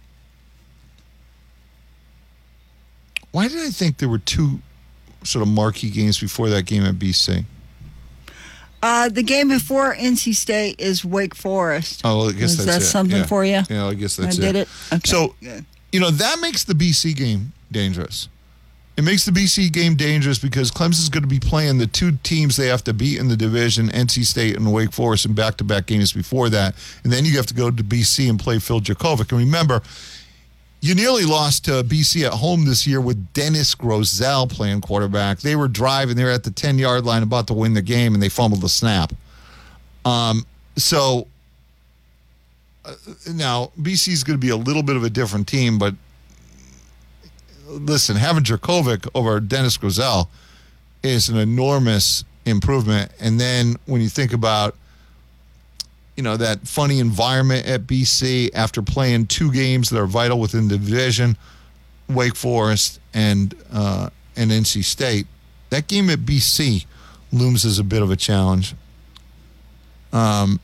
[SPEAKER 2] Why did I think there were two sort of marquee games before that game at B C?
[SPEAKER 3] Uh, the game before N C State is Wake Forest.
[SPEAKER 2] Oh, well, I guess
[SPEAKER 3] Is
[SPEAKER 2] that's
[SPEAKER 3] that
[SPEAKER 2] it.
[SPEAKER 3] something
[SPEAKER 2] Yeah.
[SPEAKER 3] for you?
[SPEAKER 2] Yeah, I guess that's
[SPEAKER 3] I did
[SPEAKER 2] it.
[SPEAKER 3] it. Okay.
[SPEAKER 2] So, you know, that makes the B C game dangerous. It makes the B C game dangerous because Clemson's going to be playing the two teams they have to beat in the division, N C State and Wake Forest, in back-to-back games before that. And then you have to go to B C and play Phil Djokovic. And remember, you nearly lost to B C at home this year with Dennis Grosel playing quarterback. They were driving. They were at the ten-yard line about to win the game, and they fumbled the snap. Um, so, uh, now, B C is going to be a little bit of a different team, but listen, having Djokovic over Dennis Grosel is an enormous improvement. And then when you think about you know, that funny environment at B C after playing two games that are vital within the division, Wake Forest and uh, and N C State. That game at B C looms as a bit of a challenge. Um,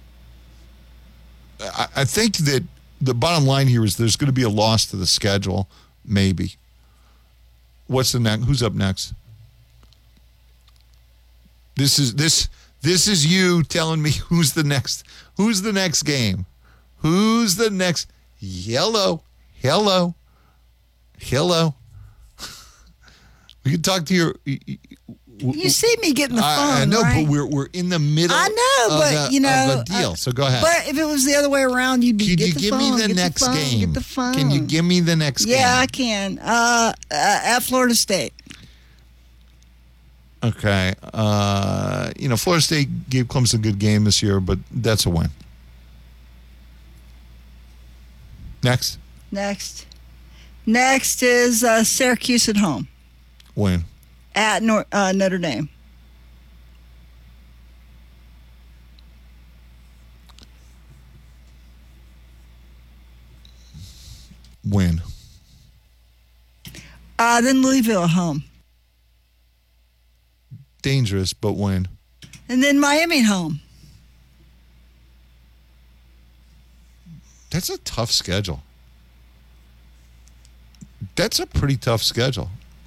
[SPEAKER 2] I, I think that the bottom line here is there's going to be a loss to the schedule, maybe. What's the next? Who's up next? This is this this is you telling me who's the next who's the next game? Who's the next? Hello, hello, hello. We can talk to your.
[SPEAKER 3] You see me getting the phone,
[SPEAKER 2] I, I know,
[SPEAKER 3] right?
[SPEAKER 2] but we're we're in the middle.
[SPEAKER 3] I know,
[SPEAKER 2] of
[SPEAKER 3] but
[SPEAKER 2] a,
[SPEAKER 3] you know,
[SPEAKER 2] of a deal.
[SPEAKER 3] uh,
[SPEAKER 2] so go ahead.
[SPEAKER 3] But if it was the other way around, you'd be.
[SPEAKER 2] Can
[SPEAKER 3] get
[SPEAKER 2] you
[SPEAKER 3] the
[SPEAKER 2] give
[SPEAKER 3] phone,
[SPEAKER 2] me the
[SPEAKER 3] get
[SPEAKER 2] next
[SPEAKER 3] the phone,
[SPEAKER 2] game?
[SPEAKER 3] Get the phone.
[SPEAKER 2] Can you give me the next game?
[SPEAKER 3] Yeah, I can. Uh, uh, at Florida State.
[SPEAKER 2] Okay. Uh, you know, Florida State gave Clemson a good game this year, but that's a win. Next.
[SPEAKER 3] Next. Next is uh, Syracuse at home.
[SPEAKER 2] Win.
[SPEAKER 3] At Nor- uh, Notre Dame.
[SPEAKER 2] Win.
[SPEAKER 3] Uh, then Louisville at home.
[SPEAKER 2] Dangerous, but win.
[SPEAKER 3] And then Miami at home.
[SPEAKER 2] That's a tough schedule. That's a pretty tough schedule.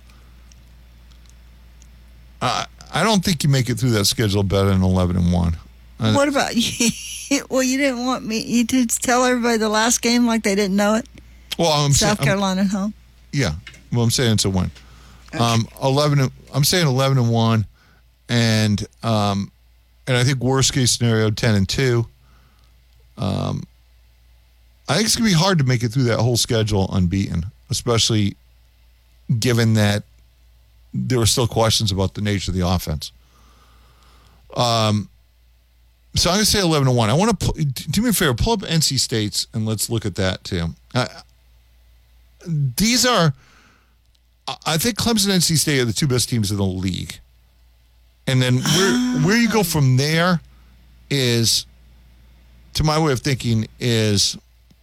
[SPEAKER 2] Uh, I don't think you make it through that schedule better than eleven and one. Uh,
[SPEAKER 3] What about you? Well, you didn't want me you to tell everybody the last game like they didn't know it?
[SPEAKER 2] Well, I'm
[SPEAKER 3] South
[SPEAKER 2] saying,
[SPEAKER 3] Carolina at home.
[SPEAKER 2] Yeah. Well, I'm saying it's a win. Um, eleven. and- I'm saying eleven and one, and um, and I think worst case scenario ten and two. Um, I think it's gonna be hard to make it through that whole schedule unbeaten, especially given that there were still questions about the nature of the offense. Um, so I'm gonna say eleven and one. I want to do me a favor, pull up N C State's and let's look at that too. Uh, these are. I think Clemson and N C State are the two best teams in the league. And then where where you go from there is, to my way of thinking, is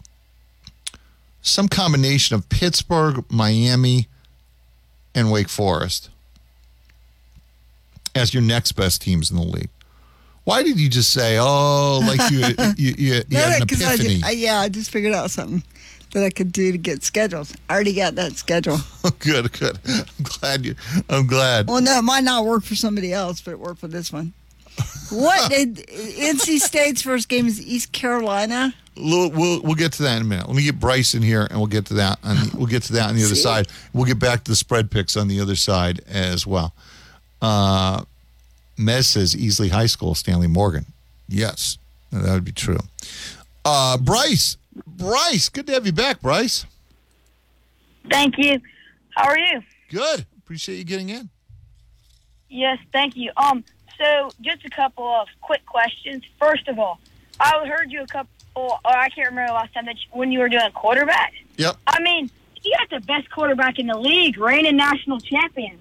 [SPEAKER 2] some combination of Pittsburgh, Miami, and Wake Forest as your next best teams in the league. Why did you just say, oh, like you you, you, you
[SPEAKER 3] No,
[SPEAKER 2] had an
[SPEAKER 3] 'cause I
[SPEAKER 2] epiphany?
[SPEAKER 3] ju- I, yeah, I just figured out something that I could do to get schedules. I already got that schedule.
[SPEAKER 2] Good, good. I'm glad you. I'm glad.
[SPEAKER 3] Well, no, it might not work for somebody else, but it worked for this one. What did N C State's first game is East Carolina?
[SPEAKER 2] We'll, we'll we'll get to that in a minute. Let me get Bryce in here, and we'll get to that. On the, we'll get to that on the other
[SPEAKER 3] See?
[SPEAKER 2] side. We'll get back to the spread picks on the other side as well. Uh, Mez says Easley High School, Stanley Morgan. Yes, that would be true. Uh, Bryce, Bryce, good to have you back, Bryce.
[SPEAKER 1] Thank you. How are you?
[SPEAKER 2] Good. Appreciate you getting in.
[SPEAKER 1] Yes, thank you. Um, so just a couple of quick questions. First of all, I heard you a couple, or I can't remember the last time that you, when you were doing quarterback.
[SPEAKER 2] Yep.
[SPEAKER 1] I mean, you got the best quarterback in the league, reigning national champions.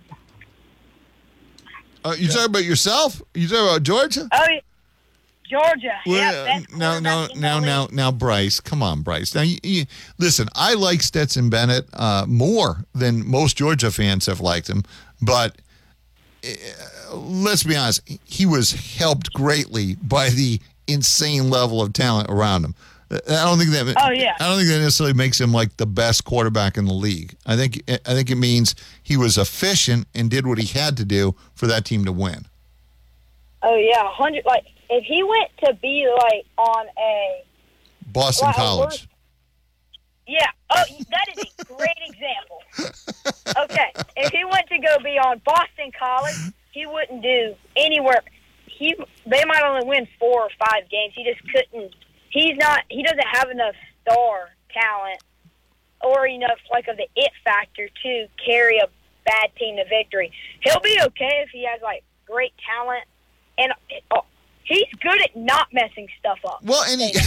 [SPEAKER 2] Uh, you talking about yourself? You talking about Georgia?
[SPEAKER 1] Oh, yeah. Georgia.
[SPEAKER 2] Well,
[SPEAKER 1] yeah, best
[SPEAKER 2] now, now, now, now, now, Bryce, come on, Bryce. Now, you, you, listen, I like Stetson Bennett uh, more than most Georgia fans have liked him, but uh, let's be honest, he was helped greatly by the insane level of talent around him. I don't think that.
[SPEAKER 1] Oh, yeah.
[SPEAKER 2] I don't think that necessarily makes him like the best quarterback in the league. I think I think it means he was efficient and did what he had to do for that team to win.
[SPEAKER 1] Oh, yeah, one hundred. Like, if he went to be, like, on a...
[SPEAKER 2] Boston
[SPEAKER 1] like, a
[SPEAKER 2] College.
[SPEAKER 1] worse- yeah. Oh, that is a great example. Okay. If he went to go be on Boston College, he wouldn't do anywhere. He They might only win four or five games. He just couldn't. He's not, he doesn't have enough star talent or enough, like, of the it factor to carry a bad team to victory. He'll be okay if he has, like, great talent. And he's good at not messing stuff up.
[SPEAKER 2] Well, and he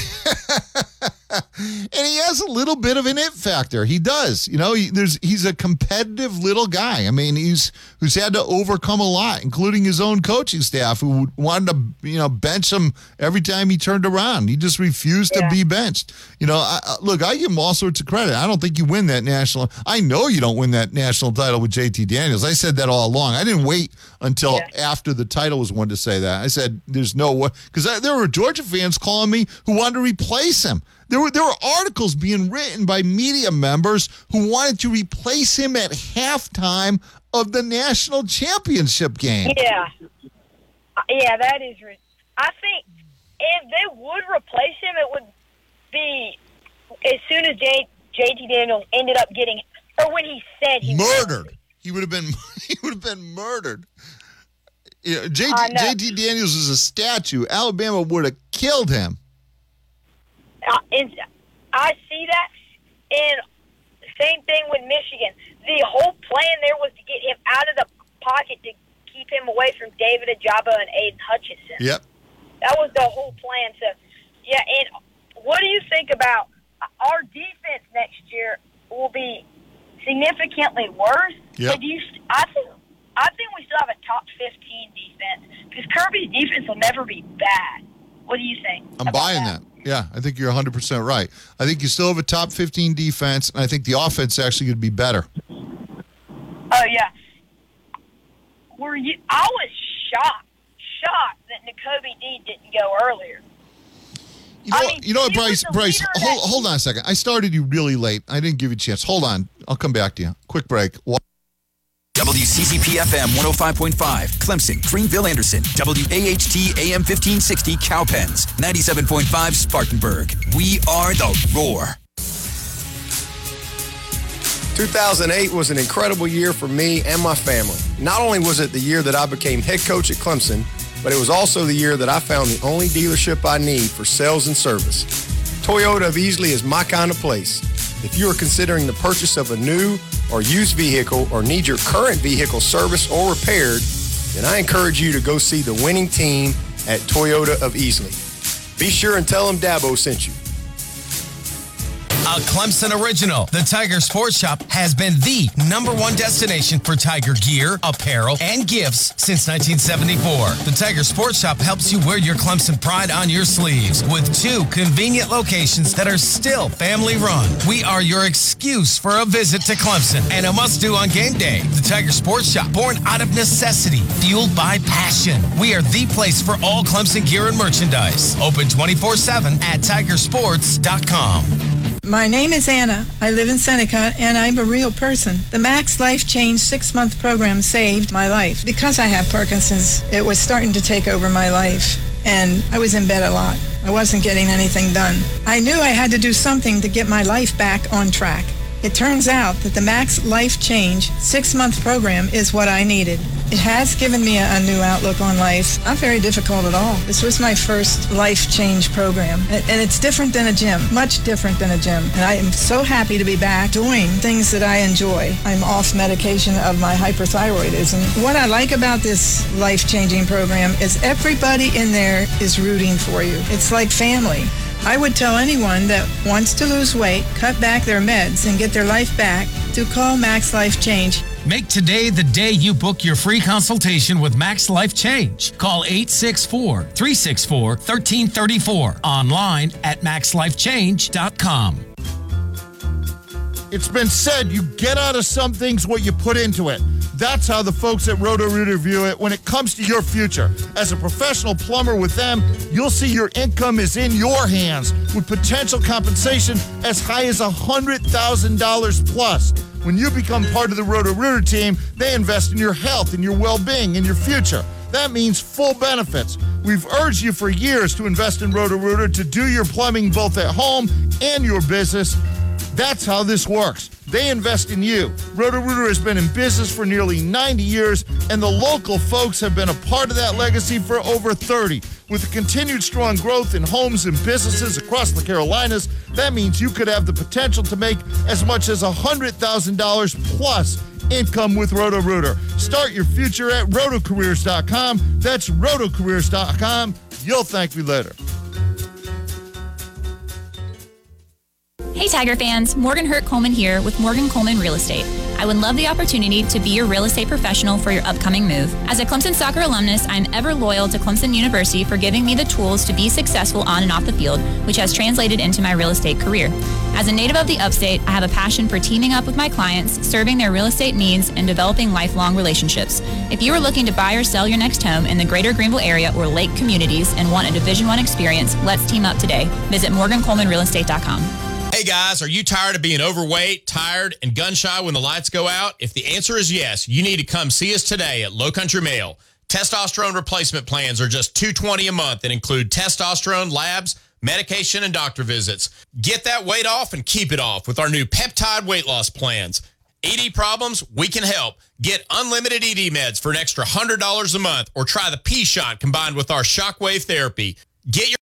[SPEAKER 2] and he has a little bit of an it factor. He does. You know, he, there's he's a competitive little guy. I mean, he's who's had to overcome a lot, including his own coaching staff, who wanted to, you know, bench him every time he turned around. He just refused yeah. to be benched. You know, I, look, I give him all sorts of credit. I don't think you win that national. I know you don't win that national title with J T Daniels. I said that all along. I didn't wait until yeah. after the title was won to say that. I said, there's no way. Because there were Georgia fans calling me who wanted to replace him. There were there were articles being written by media members who wanted to replace him at halftime of the national championship game.
[SPEAKER 1] Yeah. Yeah, that is re- I think if they would replace him, it would be as soon as J, J.T. Daniels ended up getting, or when he said he
[SPEAKER 2] murdered. Was. He would have been he would have been murdered. Yeah, J T, uh, no. J T Daniels is a statue. Alabama would have killed him.
[SPEAKER 1] Uh, and I see that. And same thing with Michigan. The whole plan there was to get him out of the pocket to keep him away from David Ojabo and Aiden Hutchinson.
[SPEAKER 2] Yep.
[SPEAKER 1] That was the whole plan. So, yeah, and what do you think about our defense next year will be significantly worse?
[SPEAKER 2] Yep.
[SPEAKER 1] But do you, I think I think we still have a top fifteen defense because Kirby's defense will never be bad. What do you think?
[SPEAKER 2] I'm buying that? that. Yeah, I think you're one hundred percent right. I think you still have a top fifteen defense, and I think the offense actually could be better.
[SPEAKER 1] Oh, yeah. Were you? I was shocked, shocked that Nakobe Dean didn't go earlier.
[SPEAKER 2] You know,
[SPEAKER 1] I mean,
[SPEAKER 2] you know what, Bryce? Bryce, hold, hold on a second. I started you really late. I didn't give you a chance. Hold on. I'll come back to you. Quick break.
[SPEAKER 25] W C C P F M one oh five point five, Clemson, Greenville, Anderson. W A H T A M fifteen sixty, Cowpens. ninety-seven point five, Spartanburg. We are the Roar.
[SPEAKER 6] two thousand eight was an incredible year for me and my family. Not only was it the year that I became head coach at Clemson, but it was also the year that I found the only dealership I need for sales and service. Toyota of Easley is my kind of place. If you are considering the purchase of a new or used vehicle or need your current vehicle serviced or repaired, then I encourage you to go see the winning team at Toyota of Easley. Be sure and tell them Dabo sent you.
[SPEAKER 7] A Clemson original, the Tiger Sports Shop has been the number one destination for Tiger gear, apparel, and gifts since nineteen seventy-four. The Tiger Sports Shop helps you wear your Clemson pride on your sleeves with two convenient locations that are still family run. We are your excuse for a visit to Clemson and a must-do on game day. The Tiger Sports Shop, born out of necessity, fueled by passion. We are the place for all Clemson gear and merchandise. Open twenty-four seven at tiger sports dot com.
[SPEAKER 22] My name is Anna. I live in Seneca, and I'm a real person. The Max Life Change six-month program saved my life. Because I have Parkinson's, it was starting to take over my life, and I was in bed a lot. I wasn't getting anything done. I knew I had to do something to get my life back on track. It turns out that the Max Life Change six-month program is what I needed. It has given me a, a new outlook on life. Not very difficult at all. This was my first life change program. And, and it's different than a gym, much different than a gym. And I am so happy to be back doing things that I enjoy. I'm off medication of my hyperthyroidism. What I like about this life-changing program is everybody in there is rooting for you. It's like family. I would tell anyone that wants to lose weight, cut back their meds, and get their life back to call Max Life Change.
[SPEAKER 23] Make today the day you book your free consultation with Max Life Change. Call eight six four, three six four, one three three four. Online at max life change dot com.
[SPEAKER 2] It's been said, you get out of some things what you put into it. That's how the folks at Roto-Rooter view it when it comes to your future. As a professional plumber with them, you'll see your income is in your hands with potential compensation as high as one hundred thousand dollars plus. When you become part of the Roto-Rooter team, they invest in your health and your well-being and your future. That means full benefits. We've urged you for years to invest in Roto-Rooter to do your plumbing both at home and your business. That's how this works. They invest in you. Roto-Rooter has been in business for nearly ninety years, and the local folks have been a part of that legacy for over thirty. With the continued strong growth in homes and businesses across the Carolinas, that means you could have the potential to make as much as one hundred thousand dollars plus income with Roto-Rooter. Start your future at roto careers dot com. That's roto careers dot com. You'll thank me later.
[SPEAKER 8] Hey Tiger fans, Morgan Hurt Coleman here with Morgan Coleman Real Estate. I would love the opportunity to be your real estate professional for your upcoming move. As a Clemson soccer alumnus, I'm ever loyal to Clemson University for giving me the tools to be successful on and off the field, which has translated into my real estate career. As a native of the upstate, I have a passion for teaming up with my clients, serving their real estate needs, and developing lifelong relationships. If you are looking to buy or sell your next home in the greater Greenville area or Lake communities and want a Division I experience, let's team up today. Visit morgan coleman real estate dot com.
[SPEAKER 10] Hey guys, are you tired of being overweight, tired, and gun shy when the lights go out? If the answer is yes, you need to come see us today at Low Country Male. Testosterone replacement plans are just two hundred twenty dollars a month and include testosterone labs, medication, and doctor visits. Get that weight off and keep it off with our new peptide weight loss plans. E D problems? We can help. Get unlimited E D meds for an extra one hundred dollars a month or try the P-Shot combined with our shockwave therapy. Get your